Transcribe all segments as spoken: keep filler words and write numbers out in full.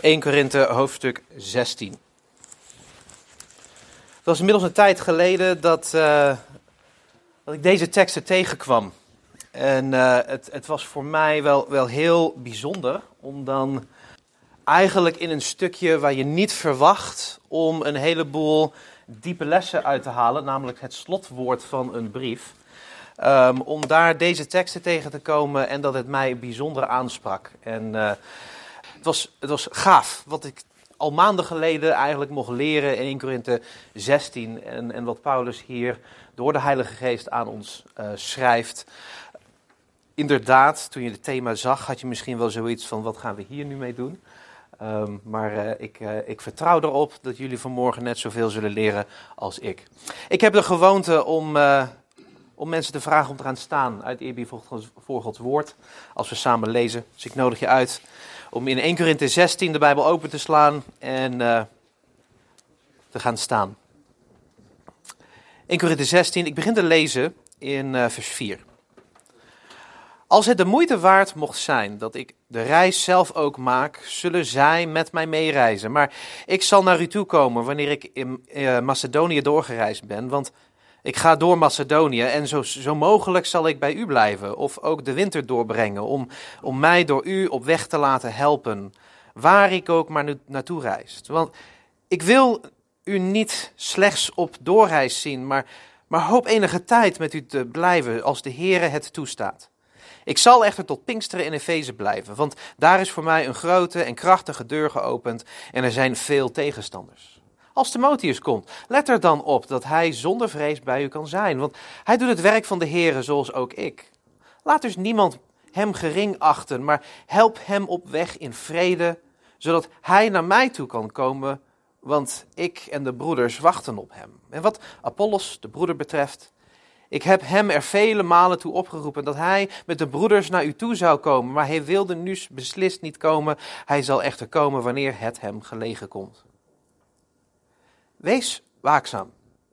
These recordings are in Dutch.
eerste Korinthe hoofdstuk zestien. Het was inmiddels een tijd geleden dat, uh, dat ik deze teksten tegenkwam. En uh, het, het was voor mij wel, wel heel bijzonder om dan eigenlijk in een stukje waar je niet verwacht om een heleboel diepe lessen uit te halen, namelijk het slotwoord van een brief, um, om daar deze teksten tegen te komen en dat het mij bijzonder aansprak. En uh, het was, het was gaaf, wat ik al maanden geleden eigenlijk mocht leren in eerste Korinthe zestien en, en wat Paulus hier door de Heilige Geest aan ons uh, schrijft. Inderdaad, toen je het thema zag, had je misschien wel zoiets van, wat gaan we hier nu mee doen? Um, maar uh, ik, uh, ik vertrouw erop dat jullie vanmorgen net zoveel zullen leren als ik. Ik heb de gewoonte om, uh, om mensen te vragen om te gaan staan uit eerbied voor Gods, voor Gods woord, als we samen lezen. Dus ik nodig je uit om in eerste Korinthe zestien de Bijbel open te slaan en uh, te gaan staan. eerste Korinthe zestien, ik begin te lezen in uh, vers vier. Als het de moeite waard mocht zijn dat ik de reis zelf ook maak, zullen zij met mij meereizen. Maar ik zal naar u toe komen wanneer ik in uh, Macedonië doorgereisd ben, want ik ga door Macedonië en zo, zo mogelijk zal ik bij u blijven of ook de winter doorbrengen om, om mij door u op weg te laten helpen, waar ik ook maar nu, naartoe reist. Want ik wil u niet slechts op doorreis zien, maar, maar hoop enige tijd met u te blijven als de Heere het toestaat. Ik zal echter tot Pinksteren in Efeze blijven, want daar is voor mij een grote en krachtige deur geopend en er zijn veel tegenstanders. Als Timotheus komt, let er dan op dat hij zonder vrees bij u kan zijn, want hij doet het werk van de Heere zoals ook ik. Laat dus niemand hem gering achten, maar help hem op weg in vrede, zodat hij naar mij toe kan komen, want ik en de broeders wachten op hem. En wat Apollos, de broeder, betreft, ik heb hem er vele malen toe opgeroepen dat hij met de broeders naar u toe zou komen, maar hij wilde nu beslist niet komen. Hij zal echter komen wanneer het hem gelegen komt. Wees waakzaam.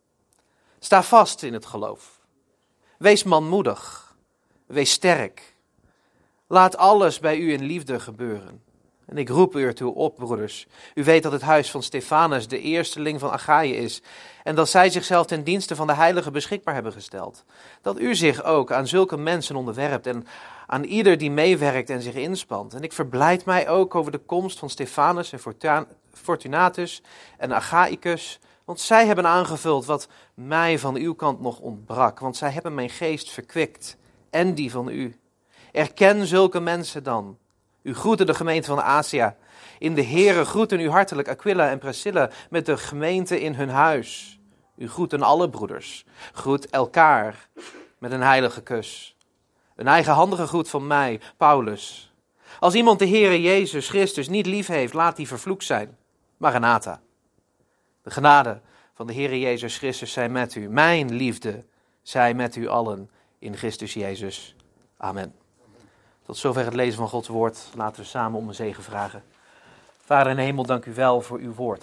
Sta vast in het geloof. Wees manmoedig. Wees sterk. Laat alles bij u in liefde gebeuren. En ik roep u ertoe op, broeders. U weet dat het huis van Stefanus de eersteling van Achaïe is en dat zij zichzelf ten dienste van de heilige beschikbaar hebben gesteld. Dat u zich ook aan zulke mensen onderwerpt en aan ieder die meewerkt en zich inspant. En ik verblijd mij ook over de komst van Stefanus en Fortunatus en Achaicus, want zij hebben aangevuld wat mij van uw kant nog ontbrak, want zij hebben mijn geest verkwikt en die van u. Erken zulke mensen dan. U groeten de gemeente van Azië. In de Here groeten u hartelijk Aquila en Priscilla met de gemeente in hun huis. U groeten alle broeders. Groet elkaar met een heilige kus. Een eigenhandige groet van mij, Paulus. Als iemand de Heere Jezus Christus niet lief heeft, laat die vervloekt zijn. Maranatha. De genade van de Heere Jezus Christus zij met u. Mijn liefde zij met u allen in Christus Jezus. Amen. Tot zover het lezen van Gods woord. Laten we samen om een zegen vragen. Vader in de hemel, dank u wel voor uw woord.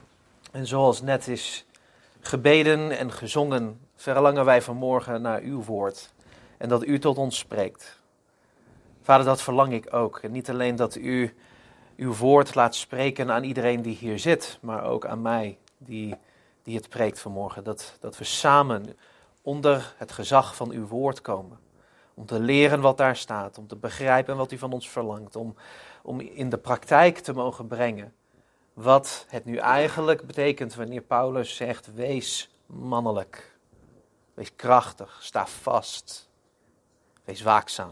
En zoals net is gebeden en gezongen, verlangen wij vanmorgen naar uw woord. En dat u tot ons spreekt. Vader, dat verlang ik ook. En niet alleen dat u uw woord laat spreken aan iedereen die hier zit, maar ook aan mij die, die het preekt vanmorgen. Dat, dat we samen onder het gezag van uw woord komen. Om te leren wat daar staat, om te begrijpen wat u van ons verlangt, om, om in de praktijk te mogen brengen wat het nu eigenlijk betekent wanneer Paulus zegt, wees mannelijk, wees krachtig, sta vast, wees waakzaam.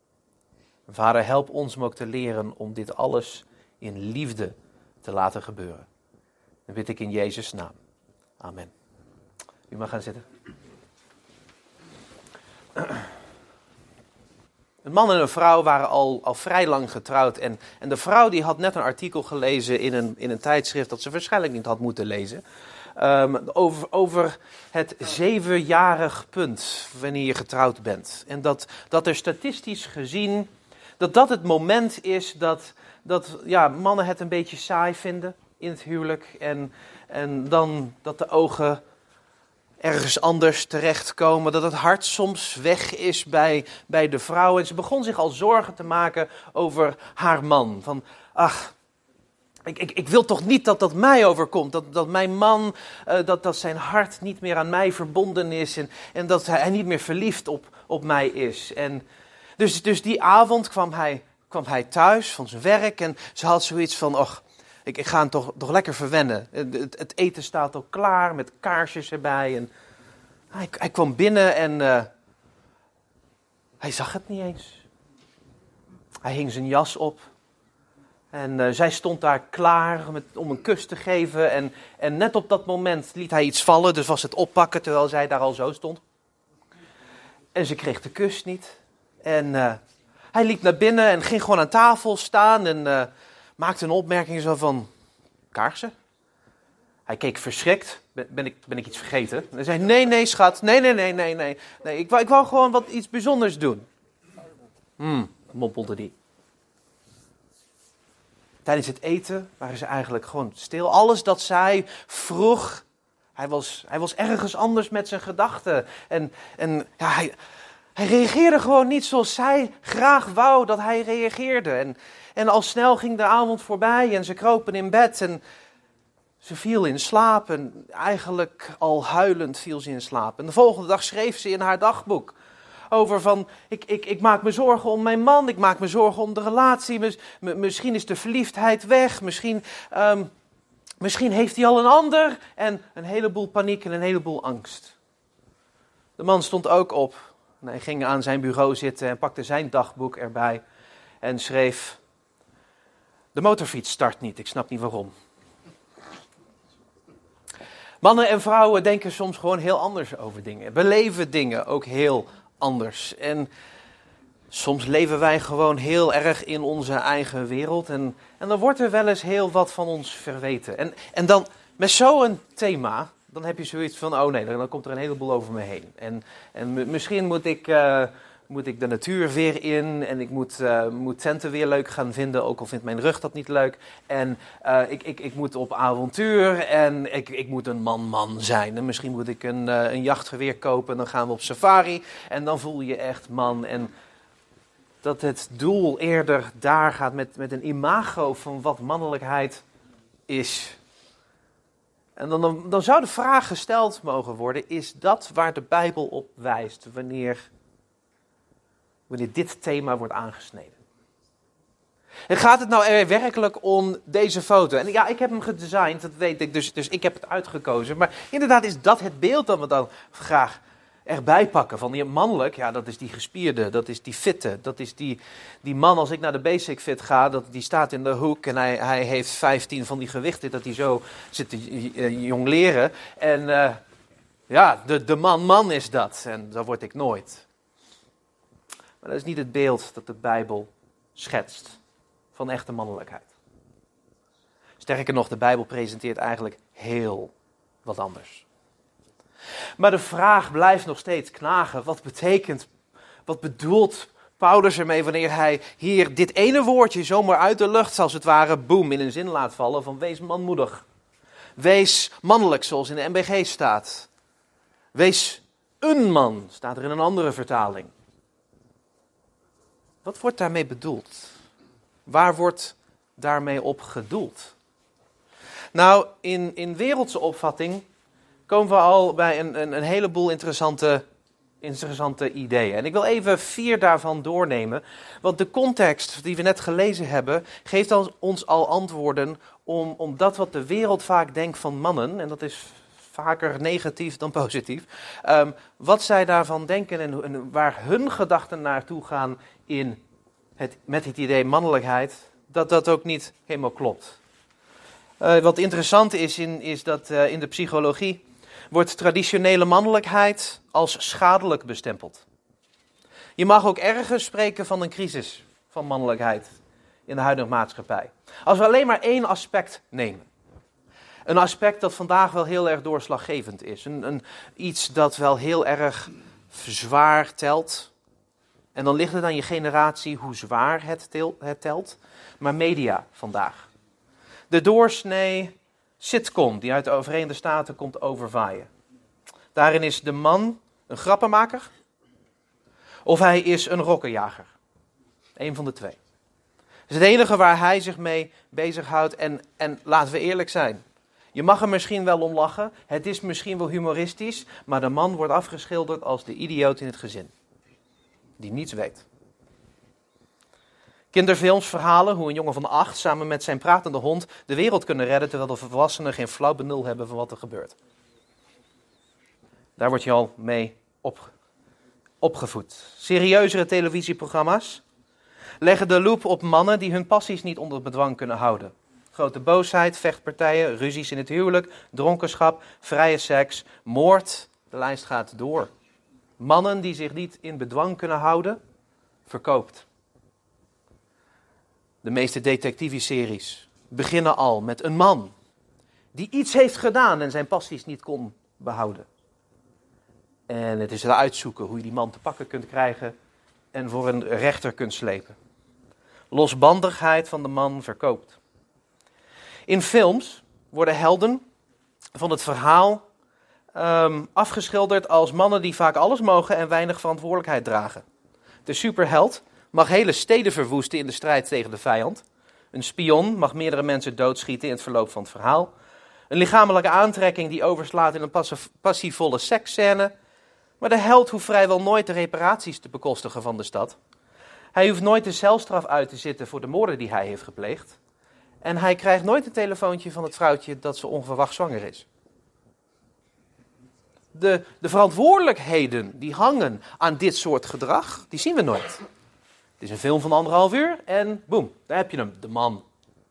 Vader, help ons om ook te leren om dit alles in liefde te laten gebeuren. Dat bid ik in Jezus' naam. Amen. U mag gaan zitten. Een man en een vrouw waren al, al vrij lang getrouwd en, en de vrouw die had net een artikel gelezen in een, in een tijdschrift dat ze waarschijnlijk niet had moeten lezen. Um, over, over het zevenjarig punt wanneer je getrouwd bent. En dat, dat er statistisch gezien, dat dat het moment is dat, dat ja, mannen het een beetje saai vinden in het huwelijk. En, en dan dat de ogen ergens anders terechtkomen, dat het hart soms weg is bij, bij de vrouw. En ze begon zich al zorgen te maken over haar man. Van, ach, Ik, ik, ik wil toch niet dat dat mij overkomt. Dat, dat mijn man, uh, dat, dat zijn hart niet meer aan mij verbonden is. En, en dat hij niet meer verliefd op, op mij is. En dus, dus die avond kwam hij, kwam hij thuis van zijn werk. En ze had zoiets van, och, ik, ik ga hem toch, toch lekker verwennen. Het, het, het eten staat al klaar met kaarsjes erbij. En hij, hij kwam binnen en uh, hij zag het niet eens. Hij hing zijn jas op. En uh, zij stond daar klaar met, om een kus te geven. En, en net op dat moment liet hij iets vallen. Dus was het oppakken terwijl zij daar al zo stond. En ze kreeg de kus niet. En uh, hij liep naar binnen en ging gewoon aan tafel staan. En uh, maakte een opmerking zo van, kaarsen? Hij keek verschrikt. Ben, ben, ik, ben ik iets vergeten? En hij zei, nee, nee schat. Nee, nee, nee, nee, nee. nee ik, wou, ik wou gewoon wat iets bijzonders doen. Hmm, mompelde hij. Tijdens het eten waren ze eigenlijk gewoon stil. Alles dat zij vroeg, hij was, hij was ergens anders met zijn gedachten. En, en ja, hij, hij reageerde gewoon niet zoals zij graag wou dat hij reageerde. En, en al snel ging de avond voorbij en ze kropen in bed en ze viel in slaap. En eigenlijk al huilend viel ze in slaap. En de volgende dag schreef ze in haar dagboek over van, ik, ik, ik maak me zorgen om mijn man, ik maak me zorgen om de relatie, Mis, m, misschien is de verliefdheid weg, misschien, um, misschien heeft hij al een ander. En een heleboel paniek en een heleboel angst. De man stond ook op en hij ging aan zijn bureau zitten en pakte zijn dagboek erbij en schreef, de motorfiets start niet, ik snap niet waarom. Mannen en vrouwen denken soms gewoon heel anders over dingen, beleven dingen ook heel anders. En soms leven wij gewoon heel erg in onze eigen wereld. En, en dan wordt er wel eens heel wat van ons verweten. En, en dan met zo'n thema, dan heb je zoiets van, oh nee, dan komt er een heleboel over me heen. En, en misschien moet ik, uh, moet ik de natuur weer in. En ik moet, uh, moet tenten weer leuk gaan vinden, ook al vindt mijn rug dat niet leuk. En uh, ik, ik, ik moet op avontuur en ik, ik moet een man-man zijn. En misschien moet ik een, uh, een jachtgeweer kopen en dan gaan we op safari. En dan voel je je echt man. En dat het doel eerder daar gaat met, met een imago van wat mannelijkheid is. En dan, dan, dan zou de vraag gesteld mogen worden, is dat waar de Bijbel op wijst wanneer, wanneer dit thema wordt aangesneden? En gaat het nou er werkelijk om deze foto? En ja, ik heb hem gedesigned, dat weet ik, dus, dus ik heb het uitgekozen. Maar inderdaad is dat het beeld dat we dan graag erbij pakken. Van die mannelijk, ja, dat is die gespierde, dat is die fitte, dat is die, die man als ik naar de Basic Fit ga, dat, die staat in de hoek en hij, hij heeft vijftien van die gewichten dat hij zo zit te uh, jongleren. En uh, ja, de, de man, man is dat en dat word ik nooit. Maar dat is niet het beeld dat de Bijbel schetst van echte mannelijkheid. Sterker nog, de Bijbel presenteert eigenlijk heel wat anders. Maar de vraag blijft nog steeds knagen. Wat betekent, wat bedoelt Paulus ermee wanneer hij hier dit ene woordje zomaar uit de lucht, als het ware, boem, in een zin laat vallen van wees manmoedig. Wees mannelijk, zoals in de N B G staat. Wees een man, staat er in een andere vertaling. Wat wordt daarmee bedoeld? Waar wordt daarmee op gedoeld? Nou, in, in wereldse opvatting komen we al bij een, een, een heleboel interessante, interessante ideeën. En ik wil even vier daarvan doornemen. Want de context die we net gelezen hebben, geeft ons al antwoorden om, om dat wat de wereld vaak denkt van mannen, en dat is vaker negatief dan positief, um, wat zij daarvan denken en, en waar hun gedachten naartoe gaan in het, met het idee mannelijkheid, dat dat ook niet helemaal klopt. Uh, wat interessant is, in, is dat uh, in de psychologie wordt traditionele mannelijkheid als schadelijk bestempeld. Je mag ook ergens spreken van een crisis van mannelijkheid in de huidige maatschappij. Als we alleen maar één aspect nemen. Een aspect dat vandaag wel heel erg doorslaggevend is. Een, een, iets dat wel heel erg zwaar telt. En dan ligt het aan je generatie hoe zwaar het, tel, het telt. Maar media vandaag. De doorsnee sitcom die uit de Verenigde Staten komt overvaaien. Daarin is de man een grappenmaker of hij is een rokkenjager. Eén van de twee. is het enige waar hij zich mee bezighoudt. En, en laten we eerlijk zijn. Je mag er misschien wel om lachen. Het is misschien wel humoristisch. Maar de man wordt afgeschilderd als de idioot in het gezin. Die niets weet. Kinderfilms verhalen hoe een jongen van acht samen met zijn pratende hond de wereld kunnen redden. Terwijl de volwassenen geen flauw benul hebben van wat er gebeurt. Daar word je al mee op, opgevoed. Serieuzere televisieprogramma's leggen de loep op mannen die hun passies niet onder bedwang kunnen houden. Grote boosheid, vechtpartijen, ruzies in het huwelijk, dronkenschap, vrije seks, moord. De lijst gaat door. Mannen die zich niet in bedwang kunnen houden, verkoopt. De meeste detective-series beginnen al met een man die iets heeft gedaan en zijn passies niet kon behouden. En het is het uitzoeken hoe je die man te pakken kunt krijgen en voor een rechter kunt slepen. Losbandigheid van de man verkoopt. In films worden helden van het verhaal um, afgeschilderd als mannen die vaak alles mogen en weinig verantwoordelijkheid dragen. De superheld mag hele steden verwoesten in de strijd tegen de vijand. Een spion mag meerdere mensen doodschieten in het verloop van het verhaal. Een lichamelijke aantrekking die overslaat in een passief, passievolle seksscène. Maar de held hoeft vrijwel nooit de reparaties te bekostigen van de stad. Hij hoeft nooit de celstraf uit te zitten voor de moorden die hij heeft gepleegd. En hij krijgt nooit een telefoontje van het vrouwtje dat ze onverwacht zwanger is. De, de verantwoordelijkheden die hangen aan dit soort gedrag, die zien we nooit. Het is een film van anderhalf uur en boem, daar heb je hem, de man.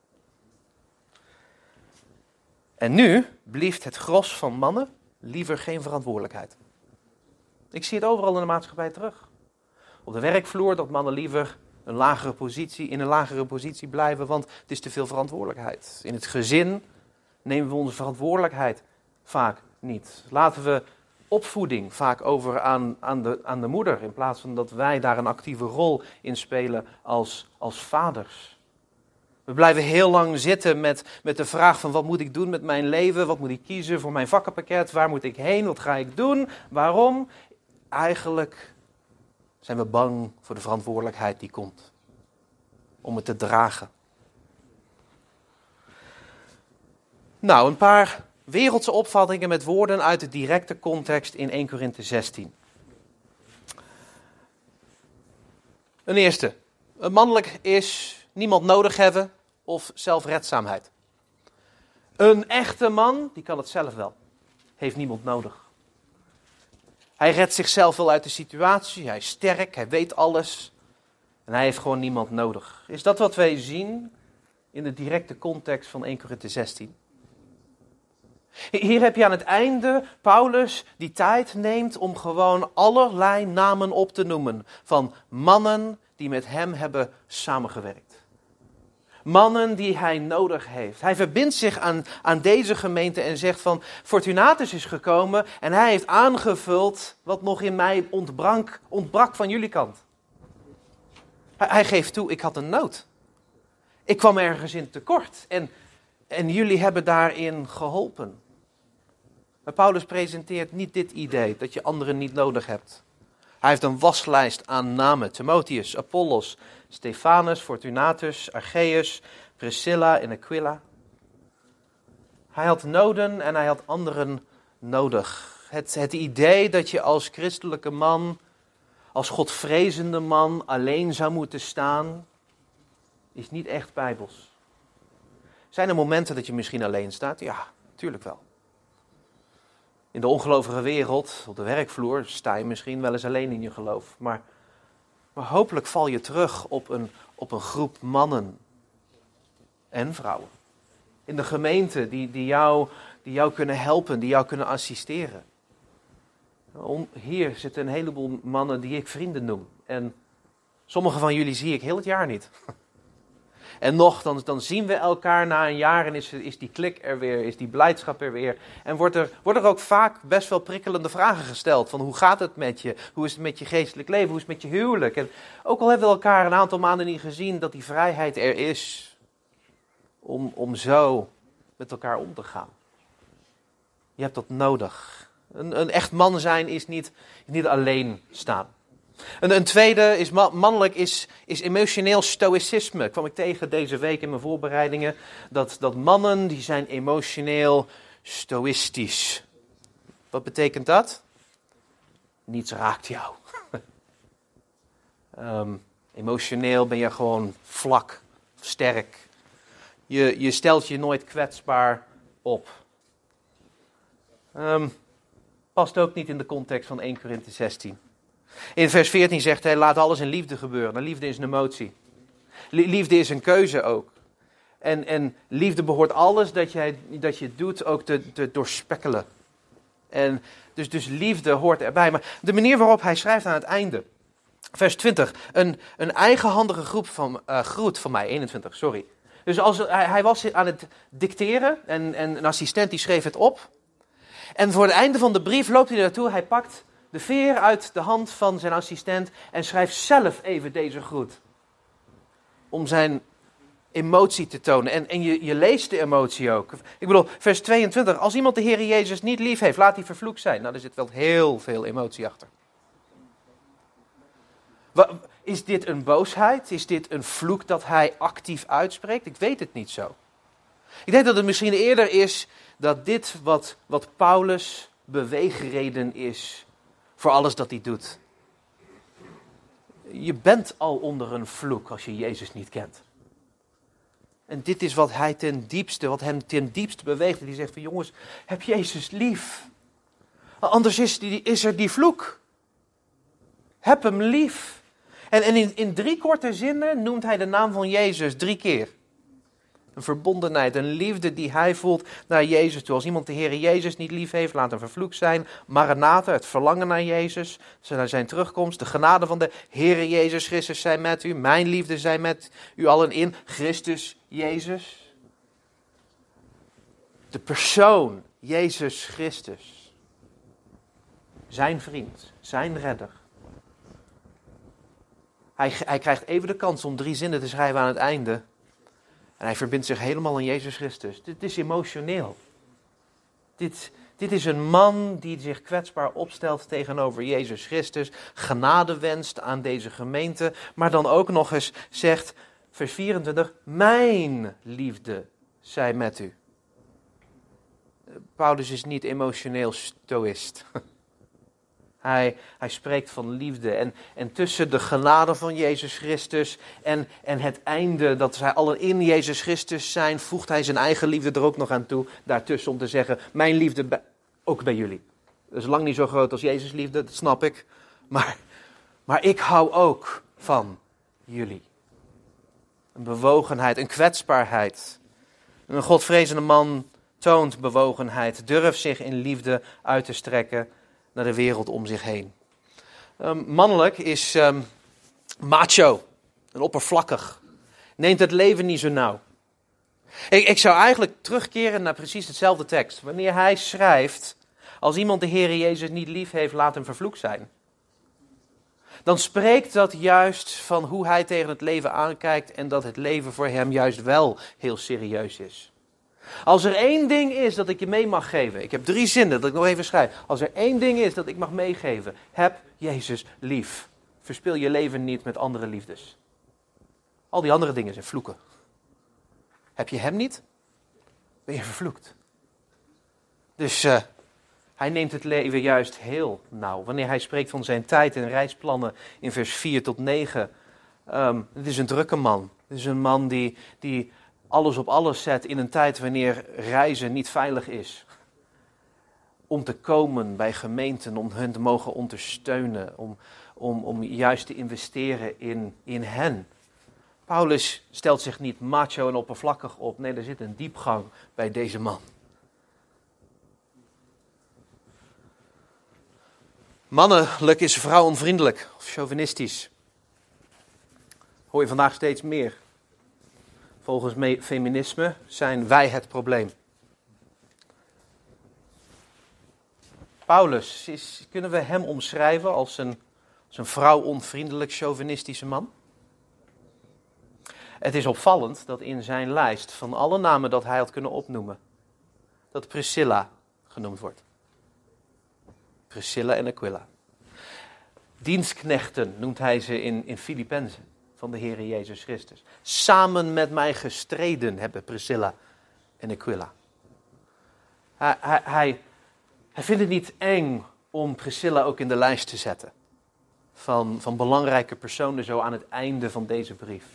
En nu blieft het gros van mannen liever geen verantwoordelijkheid. Ik zie het overal in de maatschappij terug. Op de werkvloer dat mannen liever een lagere positie, in een lagere positie blijven, want het is te veel verantwoordelijkheid. In het gezin nemen we onze verantwoordelijkheid vaak niet. Laten we opvoeding vaak over aan, aan, de, aan de moeder, in plaats van dat wij daar een actieve rol in spelen als, als vaders. We blijven heel lang zitten met, met de vraag van wat moet ik doen met mijn leven, wat moet ik kiezen voor mijn vakkenpakket, waar moet ik heen, wat ga ik doen, waarom? Eigenlijk zijn we bang voor de verantwoordelijkheid die komt. Om het te dragen. Nou, een paar wereldse opvattingen met woorden uit de directe context in Eerste Korinthe zestien. Een eerste. Een mannelijk is niemand nodig hebben of zelfredzaamheid. Een echte man, die kan het zelf wel. Heeft niemand nodig. Hij redt zichzelf wel uit de situatie, hij is sterk, hij weet alles. En hij heeft gewoon niemand nodig. Is dat wat wij zien in de directe context van Eerste Korinthe zestien? Hier heb je aan het einde Paulus die tijd neemt om gewoon allerlei namen op te noemen. Van mannen die met hem hebben samengewerkt. Mannen die hij nodig heeft. Hij verbindt zich aan, aan deze gemeente en zegt van Fortunatus is gekomen en hij heeft aangevuld wat nog in mij ontbrak, ontbrak van jullie kant. Hij, hij geeft toe, ik had een nood. Ik kwam ergens in tekort en, en jullie hebben daarin geholpen. Maar Paulus presenteert niet dit idee dat je anderen niet nodig hebt. Hij heeft een waslijst aan namen. Timotheus, Apollos, Stefanus, Fortunatus, Archeus, Priscilla en Aquila. Hij had noden en hij had anderen nodig. Het, het idee dat je als christelijke man, als godvrezende man alleen zou moeten staan, is niet echt bijbels. Zijn er momenten dat je misschien alleen staat? Ja, tuurlijk wel. In de ongelovige wereld, op de werkvloer, sta je misschien wel eens alleen in je geloof. Maar, maar hopelijk val je terug op een, op een groep mannen en vrouwen. In de gemeente die, die, jou, die jou kunnen helpen, die jou kunnen assisteren. Hier zitten een heleboel mannen die ik vrienden noem. En sommige van jullie zie ik heel het jaar niet. En nog, dan, dan zien we elkaar na een jaar en is, is die klik er weer, is die blijdschap er weer. En wordt er, worden er ook vaak best wel prikkelende vragen gesteld. Van hoe gaat het met je? Hoe is het met je geestelijk leven? Hoe is het met je huwelijk? En ook al hebben we elkaar een aantal maanden niet gezien, dat die vrijheid er is. Om, om zo met elkaar om te gaan. Je hebt dat nodig. Een, een echt man zijn is niet, niet alleen staan. Een, een tweede is ma- mannelijk is, is emotioneel stoïcisme. Kwam ik tegen deze week in mijn voorbereidingen. Dat, dat mannen die zijn emotioneel stoïstisch. Wat betekent dat? Niets raakt jou. um, emotioneel ben je gewoon vlak, sterk. Je, je stelt je nooit kwetsbaar op. Um, past ook niet in de context van Eerste Korinthe zestien. In vers veertien zegt hij, laat alles in liefde gebeuren. Nou, liefde is een emotie. Liefde is een keuze ook. En, en liefde behoort alles dat, jij, dat je doet ook te, te doorspekkelen. En dus, dus liefde hoort erbij. Maar de manier waarop hij schrijft aan het einde. Vers twintig. Een, een eigenhandige groep van, uh, groet van mij. eenentwintig, sorry. Dus als, hij, hij was aan het dicteren en, en een assistent die schreef het op. En voor het einde van de brief loopt hij naartoe. Hij pakt de veer uit de hand van zijn assistent en schrijft zelf even deze groet. Om zijn emotie te tonen. En, en je, je leest de emotie ook. Ik bedoel, vers tweeëntwintig. Als iemand de Heer Jezus niet lief heeft, laat hij vervloekt zijn. Nou, er zit wel heel veel emotie achter. Is dit een boosheid? Is dit een vloek dat hij actief uitspreekt? Ik weet het niet zo. Ik denk dat het misschien eerder is dat dit wat, wat Paulus' beweegreden is voor alles dat hij doet. Je bent al onder een vloek als je Jezus niet kent. En dit is wat hij ten diepste, wat hem ten diepste beweegt. En die zegt van jongens, heb Jezus lief. Anders is, die, is er die vloek. Heb hem lief. En, en in, in drie korte zinnen noemt hij de naam van Jezus drie keer. Een verbondenheid, een liefde die hij voelt naar Jezus toe. Als iemand de Heer Jezus niet lief heeft, laat hem vervloekt zijn. Maranatha, het verlangen naar Jezus, naar zijn terugkomst. De genade van de Heer Jezus Christus zij met u. Mijn liefde zij met u allen in Christus Jezus. De persoon Jezus Christus. Zijn vriend, zijn redder. Hij, hij krijgt even de kans om drie zinnen te schrijven aan het einde. En hij verbindt zich helemaal aan Jezus Christus. Dit is emotioneel. Dit, dit is een man die zich kwetsbaar opstelt tegenover Jezus Christus. Genade wenst aan deze gemeente. Maar dan ook nog eens zegt, vers vierentwintig, mijn liefde zij met u. Paulus is niet emotioneel stoïst. Hij, hij spreekt van liefde en, en tussen de genade van Jezus Christus en, en het einde dat zij allen in Jezus Christus zijn, voegt hij zijn eigen liefde er ook nog aan toe, daartussen om te zeggen, mijn liefde bij, ook bij jullie. Dat is lang niet zo groot als Jezus liefde, dat snap ik, maar, maar ik hou ook van jullie. Een bewogenheid, een kwetsbaarheid. Een godvrezende man toont bewogenheid, durft zich in liefde uit te strekken naar de wereld om zich heen. Um, mannelijk is um, macho en oppervlakkig. Neemt het leven niet zo nauw. Ik, ik zou eigenlijk terugkeren naar precies hetzelfde tekst. Wanneer hij schrijft, als iemand de Heer Jezus niet lief heeft, laat hem vervloekt zijn. Dan spreekt dat juist van hoe hij tegen het leven aankijkt en dat het leven voor hem juist wel heel serieus is. Als er één ding is dat ik je mee mag geven, ik heb drie zinnen dat ik nog even schrijf. Als er één ding is dat ik mag meegeven, heb Jezus lief. Verspil je leven niet met andere liefdes. Al die andere dingen zijn vloeken. Heb je hem niet, ben je vervloekt. Dus uh, hij neemt het leven juist heel nauw. Wanneer hij spreekt van zijn tijd en reisplannen in vers vier tot negen. Um, het is een drukke man. Het is een man die... die alles op alles zet in een tijd wanneer reizen niet veilig is. Om te komen bij gemeenten, om hen te mogen ondersteunen, om, om, om juist te investeren in, in hen. Paulus stelt zich niet macho en oppervlakkig op. Nee, er zit een diepgang bij deze man. Mannelijk is vrouwenvriendelijk of chauvinistisch. Hoor je vandaag steeds meer. Volgens me, feminisme zijn wij het probleem. Paulus, is, kunnen we hem omschrijven als een, als een vrouwonvriendelijk chauvinistische man? Het is opvallend dat in zijn lijst van alle namen dat hij had kunnen opnoemen, dat Priscilla genoemd wordt. Priscilla en Aquila. Dienstknechten noemt hij ze in, in Filippenzen van de Heere Jezus Christus. Samen met mij gestreden hebben Priscilla en Aquila. Hij, hij, hij, hij vindt het niet eng om Priscilla ook in de lijst te zetten. Van, van belangrijke personen zo aan het einde van deze brief.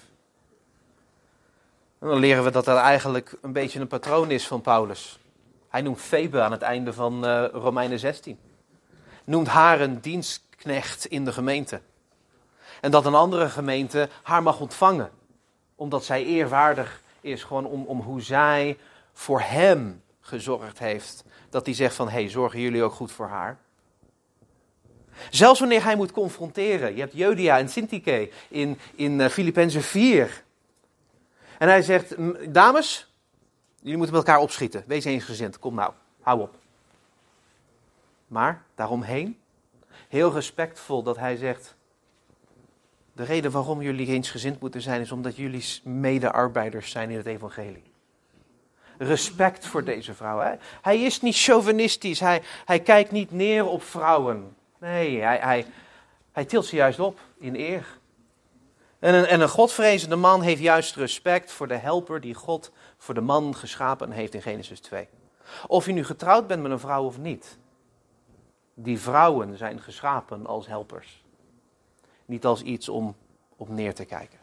En dan leren we dat dat eigenlijk een beetje een patroon is van Paulus. Hij noemt Febe aan het einde van uh, Romeinen zestien. Noemt haar een dienstknecht in de gemeente. En dat een andere gemeente haar mag ontvangen. Omdat zij eerwaardig is gewoon om, om hoe zij voor hem gezorgd heeft. Dat hij zegt van, hé, hey, zorgen jullie ook goed voor haar? Zelfs wanneer hij moet confronteren. Je hebt Judia en Syntyche in, in uh, Filippenzen vier. En hij zegt, dames, jullie moeten met elkaar opschieten. Wees eensgezind, kom nou, hou op. Maar daaromheen, heel respectvol dat hij zegt, de reden waarom jullie eensgezind moeten zijn is omdat jullie mede-arbeiders zijn in het evangelie. Respect voor deze vrouw. Hè? Hij is niet chauvinistisch, hij, hij kijkt niet neer op vrouwen. Nee, hij, hij, hij tilt ze juist op in eer. En een, en een godvrezende man heeft juist respect voor de helper die God voor de man geschapen heeft in Genesis twee. Of je nu getrouwd bent met een vrouw of niet. Die vrouwen zijn geschapen als helpers. Niet als iets om op neer te kijken.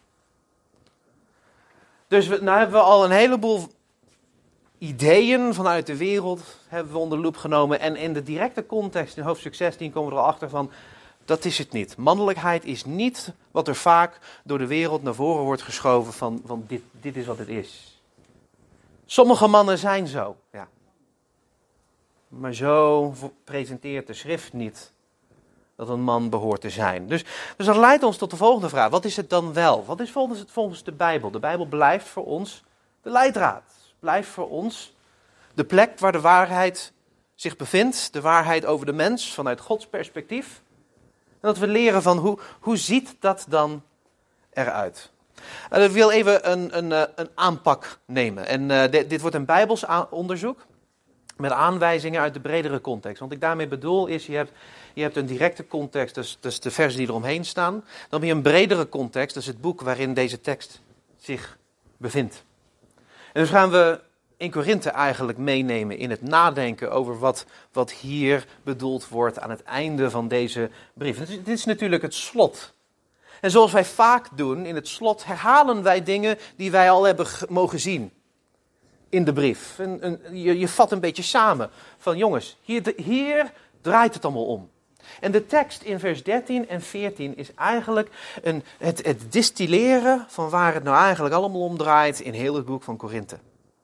Dus we, nou hebben we al een heleboel ideeën vanuit de wereld hebben we onder de loep genomen. En in de directe context in hoofdstuk zestien komen we er al achter van, dat is het niet. Mannelijkheid is niet wat er vaak door de wereld naar voren wordt geschoven van, van dit, dit is wat het is. Sommige mannen zijn zo, ja. Maar zo presenteert de schrift niet dat een man behoort te zijn. Dus, dus dat leidt ons tot de volgende vraag. Wat is het dan wel? Wat is volgens, volgens de Bijbel? De Bijbel blijft voor ons de leidraad. Blijft voor ons de plek waar de waarheid zich bevindt. De waarheid over de mens vanuit Gods perspectief. En dat we leren van hoe, hoe ziet dat dan eruit? En ik wil even een, een, een aanpak nemen. En uh, dit, dit wordt een Bijbels onderzoek. Met aanwijzingen uit de bredere context. Want wat ik daarmee bedoel is, je hebt, je hebt een directe context, dus, dus de versen die eromheen staan. Dan heb je een bredere context, dat is het boek waarin deze tekst zich bevindt. En dus gaan we in Korinthe eigenlijk meenemen in het nadenken over wat, wat hier bedoeld wordt aan het einde van deze brief. Dit is, dit is natuurlijk het slot. En zoals wij vaak doen, in het slot herhalen wij dingen die wij al hebben g- mogen zien. In de brief. En, en, je, je vat een beetje samen. Van jongens, hier, hier draait het allemaal om. En de tekst in vers dertien en veertien is eigenlijk een, het, het distilleren van waar het nou eigenlijk allemaal om draait in heel het boek van Korinthe.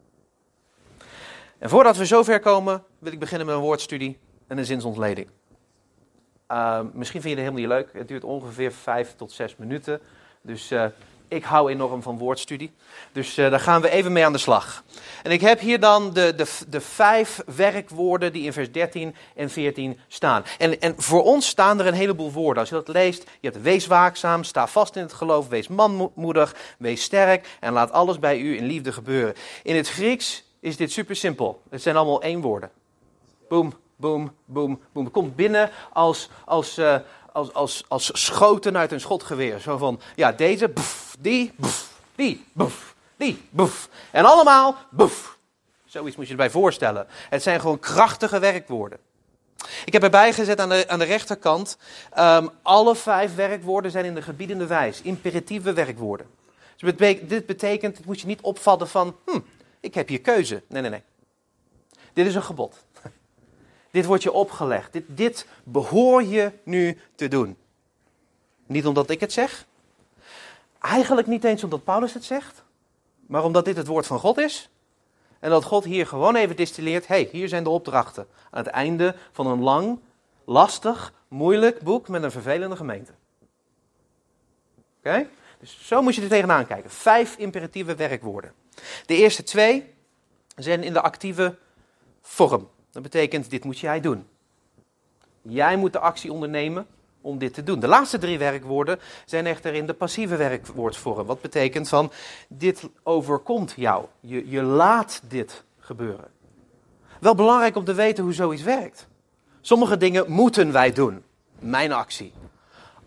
En voordat we zover komen, wil ik beginnen met een woordstudie en een zinsontleding. Uh, misschien vind je het helemaal niet leuk. Het duurt ongeveer vijf tot zes minuten. Dus uh, ik hou enorm van woordstudie. Dus uh, daar gaan we even mee aan de slag. En ik heb hier dan de, de, de vijf werkwoorden die in vers dertien en veertien staan. En, en voor ons staan er een heleboel woorden. Als je dat leest, je hebt wees waakzaam, sta vast in het geloof, wees manmoedig, wees sterk en laat alles bij u in liefde gebeuren. In het Grieks is dit super simpel. Het zijn allemaal één woorden. Boom, boom, boom, boom. Het komt binnen als, als, uh, als, als, als schoten uit een schotgeweer. Zo van, ja, deze, boef, die, boef, die, boef, die, boef. En allemaal, boef. Zoiets moet je erbij voorstellen. Het zijn gewoon krachtige werkwoorden. Ik heb erbij gezet aan de, aan de rechterkant, um, alle vijf werkwoorden zijn in de gebiedende wijs. Imperatieve werkwoorden. Dus dit betekent, dit moet je niet opvatten van, hm, ik heb hier keuze. Nee, nee, nee. Dit is een gebod. Dit wordt je opgelegd. Dit, dit behoor je nu te doen. Niet omdat ik het zeg. Eigenlijk niet eens omdat Paulus het zegt. Maar omdat dit het woord van God is. En dat God hier gewoon even distilleert. Hé, hey, hier zijn de opdrachten. Aan het einde van een lang, lastig, moeilijk boek met een vervelende gemeente. Oké? Okay? Dus zo moet je er tegenaan kijken. Vijf imperatieve werkwoorden. De eerste twee zijn in de actieve vorm. Dat betekent, dit moet jij doen. Jij moet de actie ondernemen om dit te doen. De laatste drie werkwoorden zijn echter in de passieve werkwoordsvorm. Wat betekent van, dit overkomt jou. Je, je laat dit gebeuren. Wel belangrijk om te weten hoe zoiets werkt. Sommige dingen moeten wij doen. Mijn actie.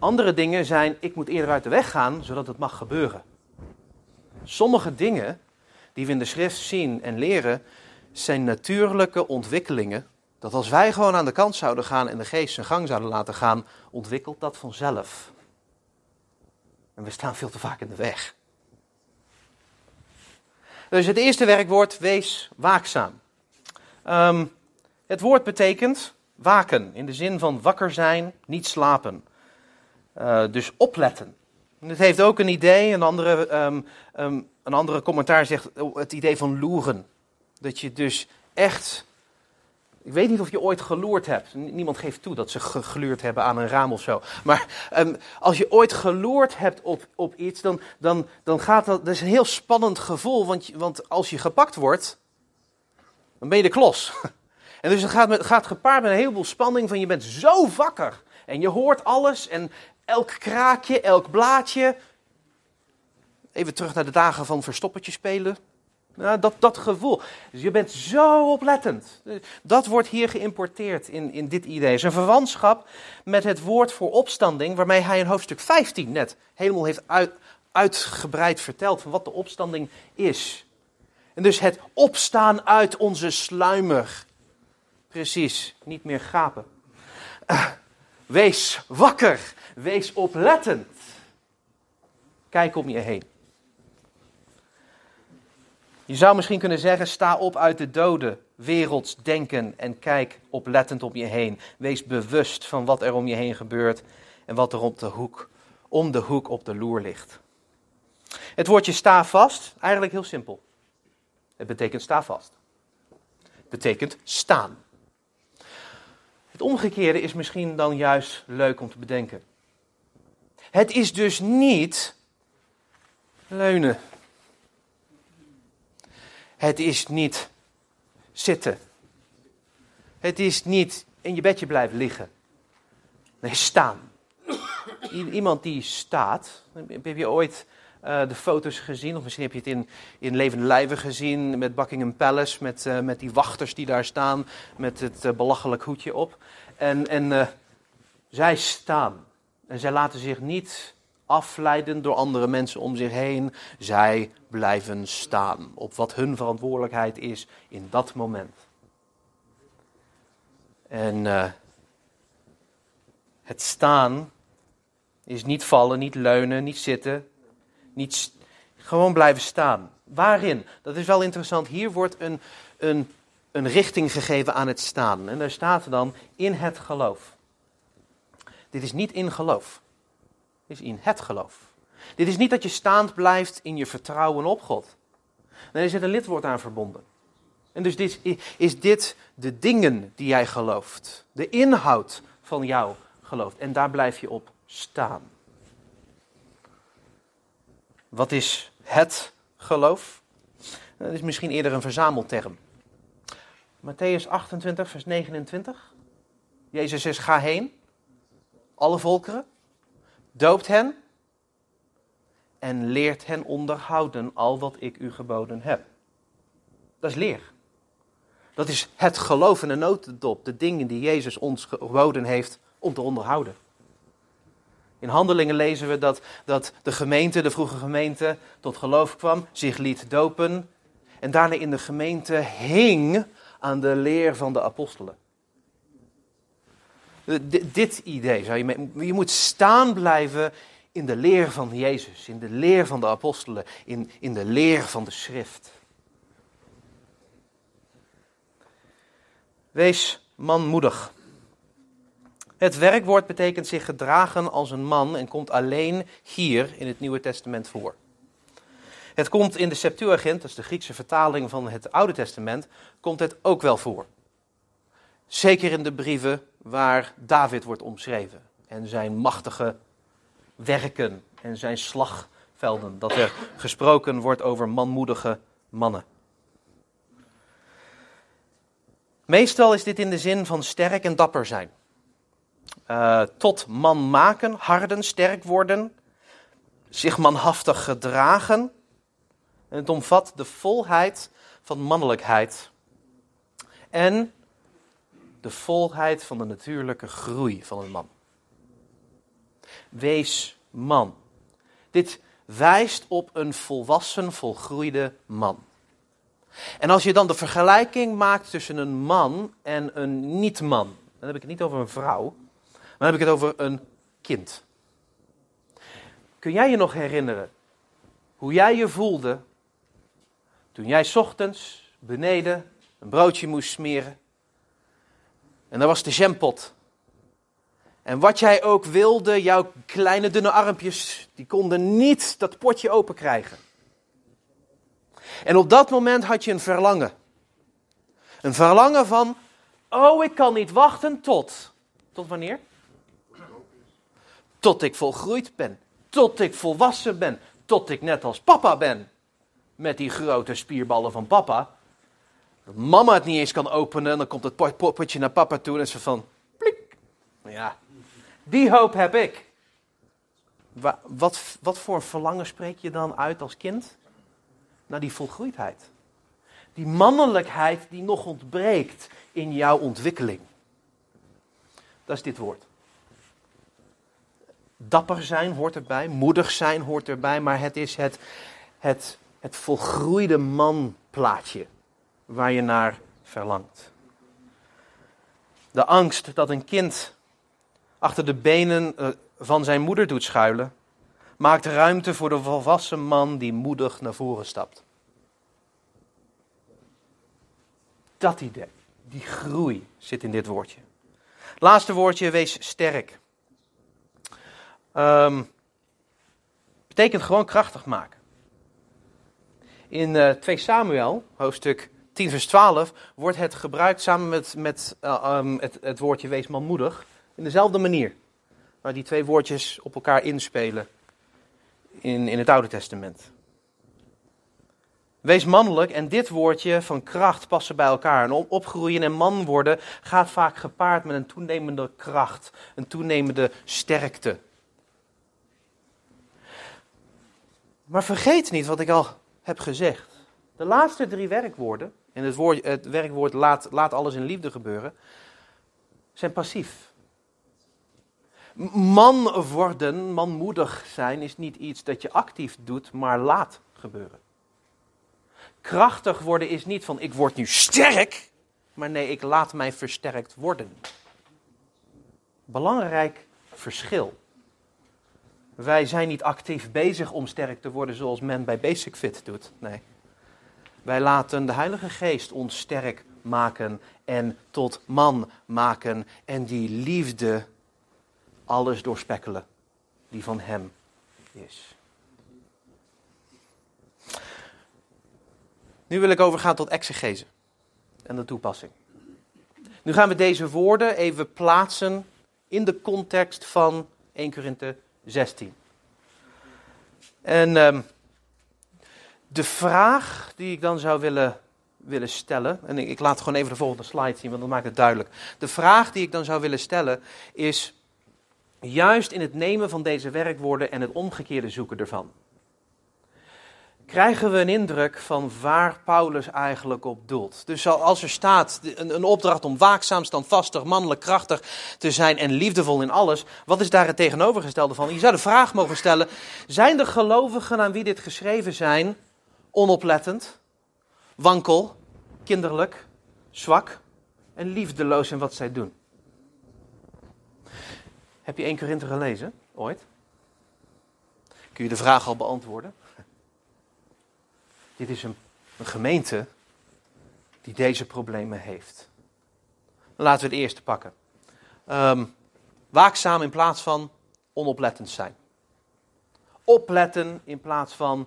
Andere dingen zijn, ik moet eerder uit de weg gaan, zodat het mag gebeuren. Sommige dingen die we in de schrift zien en leren, zijn natuurlijke ontwikkelingen. Dat als wij gewoon aan de kant zouden gaan en de geest zijn gang zouden laten gaan, ontwikkelt dat vanzelf. En we staan veel te vaak in de weg. Dus het eerste werkwoord, wees waakzaam. Um, het woord betekent waken, in de zin van wakker zijn, niet slapen. Uh, dus opletten. En het heeft ook een idee, een andere, um, um, een andere commentaar zegt het idee van loeren. Dat je dus echt, ik weet niet of je ooit geloerd hebt. Niemand geeft toe dat ze gegluurd hebben aan een raam of zo. Maar um, als je ooit geloerd hebt op, op iets, dan, dan, dan gaat dat, dat is een heel spannend gevoel. Want, want als je gepakt wordt, dan ben je de klos. En dus het gaat, met, gaat gepaard met een heleboel spanning van je bent zo wakker. En je hoort alles en elk kraakje, elk blaadje. Even terug naar de dagen van verstoppertje spelen. Nou, dat, dat gevoel. Dus je bent zo oplettend. Dat wordt hier geïmporteerd in, in dit idee. Het is een verwantschap met het woord voor opstanding, waarmee hij in hoofdstuk vijftien net helemaal heeft uit, uitgebreid verteld van wat de opstanding is. En dus het opstaan uit onze sluimer. Precies, niet meer gapen. Uh, wees wakker, wees oplettend. Kijk om je heen. Je zou misschien kunnen zeggen, sta op uit de doden, werelds denken en kijk oplettend om je heen. Wees bewust van wat er om je heen gebeurt en wat er op de hoek, om de hoek op de loer ligt. Het woordje sta vast, eigenlijk heel simpel. Het betekent sta vast. Het betekent staan. Het omgekeerde is misschien dan juist leuk om te bedenken. Het is dus niet leunen. Het is niet zitten. Het is niet in je bedje blijven liggen. Nee, staan. I- iemand die staat. Heb je ooit uh, de foto's gezien? Of misschien heb je het in, in levende lijven gezien met Buckingham Palace. Met, uh, met die wachters die daar staan. Met het uh, belachelijk hoedje op. En, en uh, zij staan. En zij laten zich niet afleiden door andere mensen om zich heen. Zij blijven staan op wat hun verantwoordelijkheid is in dat moment. En uh, het staan is niet vallen, niet leunen, niet zitten. Niet st- gewoon blijven staan. Waarin? Dat is wel interessant. Hier wordt een, een, een richting gegeven aan het staan. En daar staat dan in het geloof. Dit is niet in geloof. Dit is in het geloof. Dit is niet dat je staand blijft in je vertrouwen op God. Nee, er zit een lidwoord aan verbonden. En dus dit, is dit de dingen die jij gelooft. De inhoud van jouw geloof. En daar blijf je op staan. Wat is het geloof? Dat is misschien eerder een verzamelterm. Mattheüs achtentwintig, vers negenentwintig. Jezus zegt, ga heen. Alle volkeren. Doopt hen. En leert hen onderhouden al wat ik u geboden heb. Dat is leer. Dat is het geloof in de notendop. De dingen die Jezus ons geboden heeft om te onderhouden. In Handelingen lezen we dat, dat de gemeente, de vroege gemeente, tot geloof kwam, zich liet dopen. En daarna in de gemeente hing aan de leer van de apostelen. D- dit idee, zou je, mee, je moet staan blijven in de leer van Jezus, in de leer van de apostelen, in, in de leer van de schrift. Wees manmoedig. Het werkwoord betekent zich gedragen als een man en komt alleen hier in het Nieuwe Testament voor. Het komt in de Septuagint, dat is de Griekse vertaling van het Oude Testament, komt het ook wel voor. Zeker in de brieven waar David wordt omschreven en zijn machtige werken en zijn slagvelden, dat er gesproken wordt over manmoedige mannen. Meestal is dit in de zin van sterk en dapper zijn. Uh, tot man maken, harden, sterk worden, zich manhaftig gedragen. En het omvat de volheid van mannelijkheid en de volheid van de natuurlijke groei van een man. Wees man. Dit wijst op een volwassen, volgroeide man. En als je dan de vergelijking maakt tussen een man en een niet-man, dan heb ik het niet over een vrouw, maar dan heb ik het over een kind. Kun jij je nog herinneren hoe jij je voelde toen jij 's ochtends beneden een broodje moest smeren en daar was de jampot. En wat jij ook wilde, jouw kleine dunne armpjes, die konden niet dat potje open krijgen. En op dat moment had je een verlangen. Een verlangen van, oh, ik kan niet wachten tot. Tot wanneer? Tot ik volgroeid ben. Tot ik volwassen ben. Tot ik net als papa ben. Met die grote spierballen van papa. Dat mama het niet eens kan openen. En dan komt het potje naar papa toe en is van, plik. Ja, die hoop heb ik. Wat, wat voor een verlangen spreek je dan uit als kind? Naar die volgroeidheid. Die mannelijkheid die nog ontbreekt in jouw ontwikkeling. Dat is dit woord. Dapper zijn hoort erbij, moedig zijn hoort erbij, maar het is het, het, het volgroeide manplaatje waar je naar verlangt. De angst dat een kind achter de benen van zijn moeder doet schuilen, maakt ruimte voor de volwassen man die moedig naar voren stapt. Dat idee, die groei zit in dit woordje. Laatste woordje, wees sterk. Um, betekent gewoon krachtig maken. In uh, twee Samuel, hoofdstuk tien vers twaalf, wordt het gebruikt samen met, met uh, um, het, het woordje wees manmoedig. In dezelfde manier. Waar die twee woordjes op elkaar inspelen in, in het Oude Testament. Wees mannelijk en dit woordje van kracht passen bij elkaar. En opgroeien en man worden gaat vaak gepaard met een toenemende kracht. Een toenemende sterkte. Maar vergeet niet wat ik al heb gezegd. De laatste drie werkwoorden, en het, woord, het werkwoord laat, laat alles in liefde gebeuren, zijn passief. Man worden, manmoedig zijn, is niet iets dat je actief doet, maar laat gebeuren. Krachtig worden is niet van ik word nu sterk, maar nee, ik laat mij versterkt worden. Belangrijk verschil. Wij zijn niet actief bezig om sterk te worden zoals men bij Basic Fit doet. Nee. Wij laten de Heilige Geest ons sterk maken en tot man maken en die liefde alles doorspekkelen die van hem is. Nu wil ik overgaan tot exegese en de toepassing. Nu gaan we deze woorden even plaatsen in de context van eerste Korinthe zestien. En um, de vraag die ik dan zou willen, willen stellen, en ik, ik laat gewoon even de volgende slide zien, want dat maakt het duidelijk. De vraag die ik dan zou willen stellen is, juist in het nemen van deze werkwoorden en het omgekeerde zoeken ervan, krijgen we een indruk van waar Paulus eigenlijk op doelt. Dus als er staat een, een opdracht om waakzaam, standvastig, mannelijk, krachtig te zijn en liefdevol in alles, wat is daar het tegenovergestelde van? Je zou de vraag mogen stellen, zijn de gelovigen aan wie dit geschreven zijn onoplettend, wankel, kinderlijk, zwak en liefdeloos in wat zij doen? Heb je eerste Korinthe gelezen, ooit? Kun je de vraag al beantwoorden? Dit is een, een gemeente die deze problemen heeft. Laten we het eerste pakken. Um, waakzaam in plaats van onoplettend zijn. Opletten in plaats van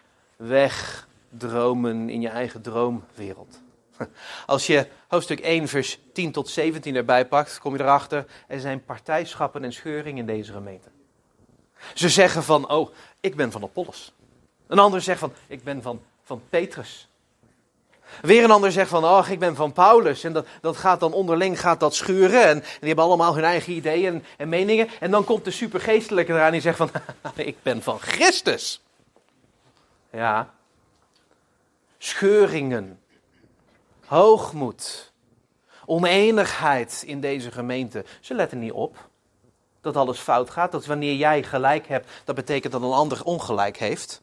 wegdromen in je eigen droomwereld. Als je hoofdstuk één vers tien tot zeventien erbij pakt, kom je erachter, er zijn partijschappen en scheuringen in deze gemeente. Ze zeggen van, oh, ik ben van Apollos. Een ander zegt van, ik ben van, van Petrus. Weer een ander zegt van, oh, ik ben van Paulus. En dat, dat gaat dan onderling gaat dat schuren. En, en die hebben allemaal hun eigen ideeën en, en meningen. En dan komt de supergeestelijke eraan die zegt van, ik ben van Christus. Ja. Scheuringen. Hoogmoed. Oneenigheid in deze gemeente. Ze letten niet op dat alles fout gaat. Dat wanneer jij gelijk hebt, dat betekent dat een ander ongelijk heeft.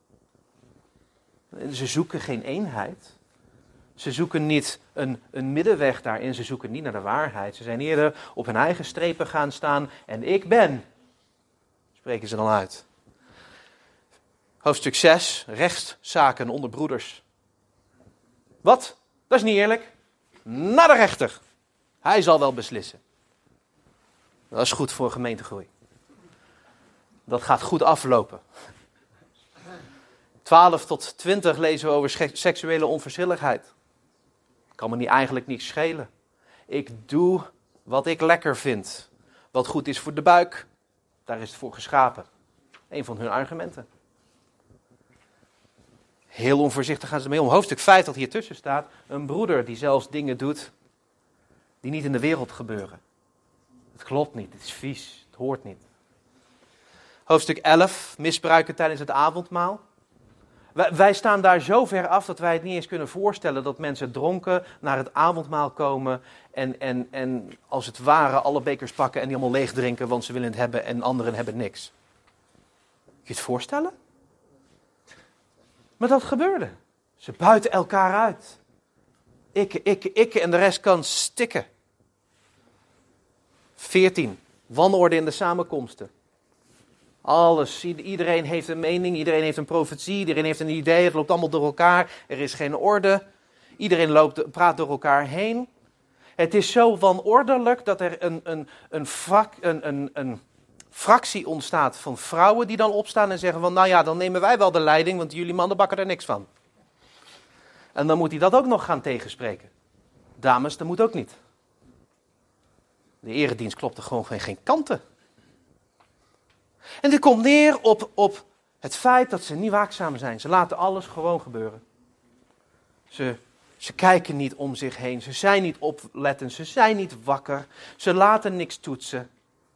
Ze zoeken geen eenheid. Ze zoeken niet een, een middenweg daarin. Ze zoeken niet naar de waarheid. Ze zijn eerder op hun eigen strepen gaan staan. En ik ben, spreken ze dan uit. Hoofdstuk zes, rechtszaken onder broeders. Wat? Dat is niet eerlijk. Naar de rechter. Hij zal wel beslissen. Dat is goed voor gemeentegroei. Dat gaat goed aflopen. twaalf tot twintig lezen we over seksuele onverschilligheid. Kan me niet eigenlijk niets schelen. Ik doe wat ik lekker vind. Wat goed is voor de buik, daar is het voor geschapen. Een van hun argumenten. Heel onvoorzichtig gaan ze mee om. Hoofdstuk vijf dat hier tussen staat. Een broeder die zelfs dingen doet die niet in de wereld gebeuren. Het klopt niet, het is vies, het hoort niet. Hoofdstuk elf, misbruiken tijdens het avondmaal. Wij, wij staan daar zo ver af dat wij het niet eens kunnen voorstellen dat mensen dronken naar het avondmaal komen en, en, en als het ware alle bekers pakken en die allemaal leeg drinken, want ze willen het hebben en anderen hebben niks. Kun je het voorstellen? Maar dat gebeurde. Ze buiten elkaar uit. Ikke, ikke, ikke en de rest kan stikken. veertien. Wanorde in de samenkomsten. Alles, iedereen heeft een mening, iedereen heeft een profetie, iedereen heeft een idee, het loopt allemaal door elkaar, er is geen orde. Iedereen loopt, praat door elkaar heen. Het is zo wanordelijk dat er een, een, een, vak, een, een, een fractie ontstaat van vrouwen die dan opstaan en zeggen van, nou ja, dan nemen wij wel de leiding, want jullie mannen bakken er niks van. En dan moet hij dat ook nog gaan tegenspreken. Dames, dat moet ook niet. De eredienst klopt er gewoon geen, geen kanten. En dit komt neer op, op het feit dat ze niet waakzaam zijn. Ze laten alles gewoon gebeuren. Ze, ze kijken niet om zich heen. Ze zijn niet oplettend. Ze zijn niet wakker. Ze laten niks toetsen.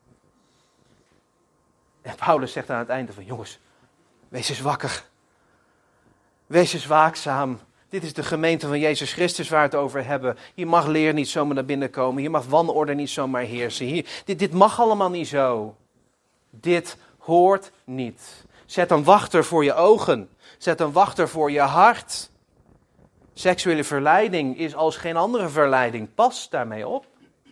En Paulus zegt aan het einde van, jongens, wees eens wakker. Wees eens waakzaam. Dit is de gemeente van Jezus Christus waar we het over hebben. Hier mag leer niet zomaar naar binnen komen. Hier mag wanorde niet zomaar heersen. Hier, dit, dit mag allemaal niet zo. Dit hoort niet. Zet een wachter voor je ogen. Zet een wachter voor je hart. Seksuele verleiding is als geen andere verleiding. Pas daarmee op.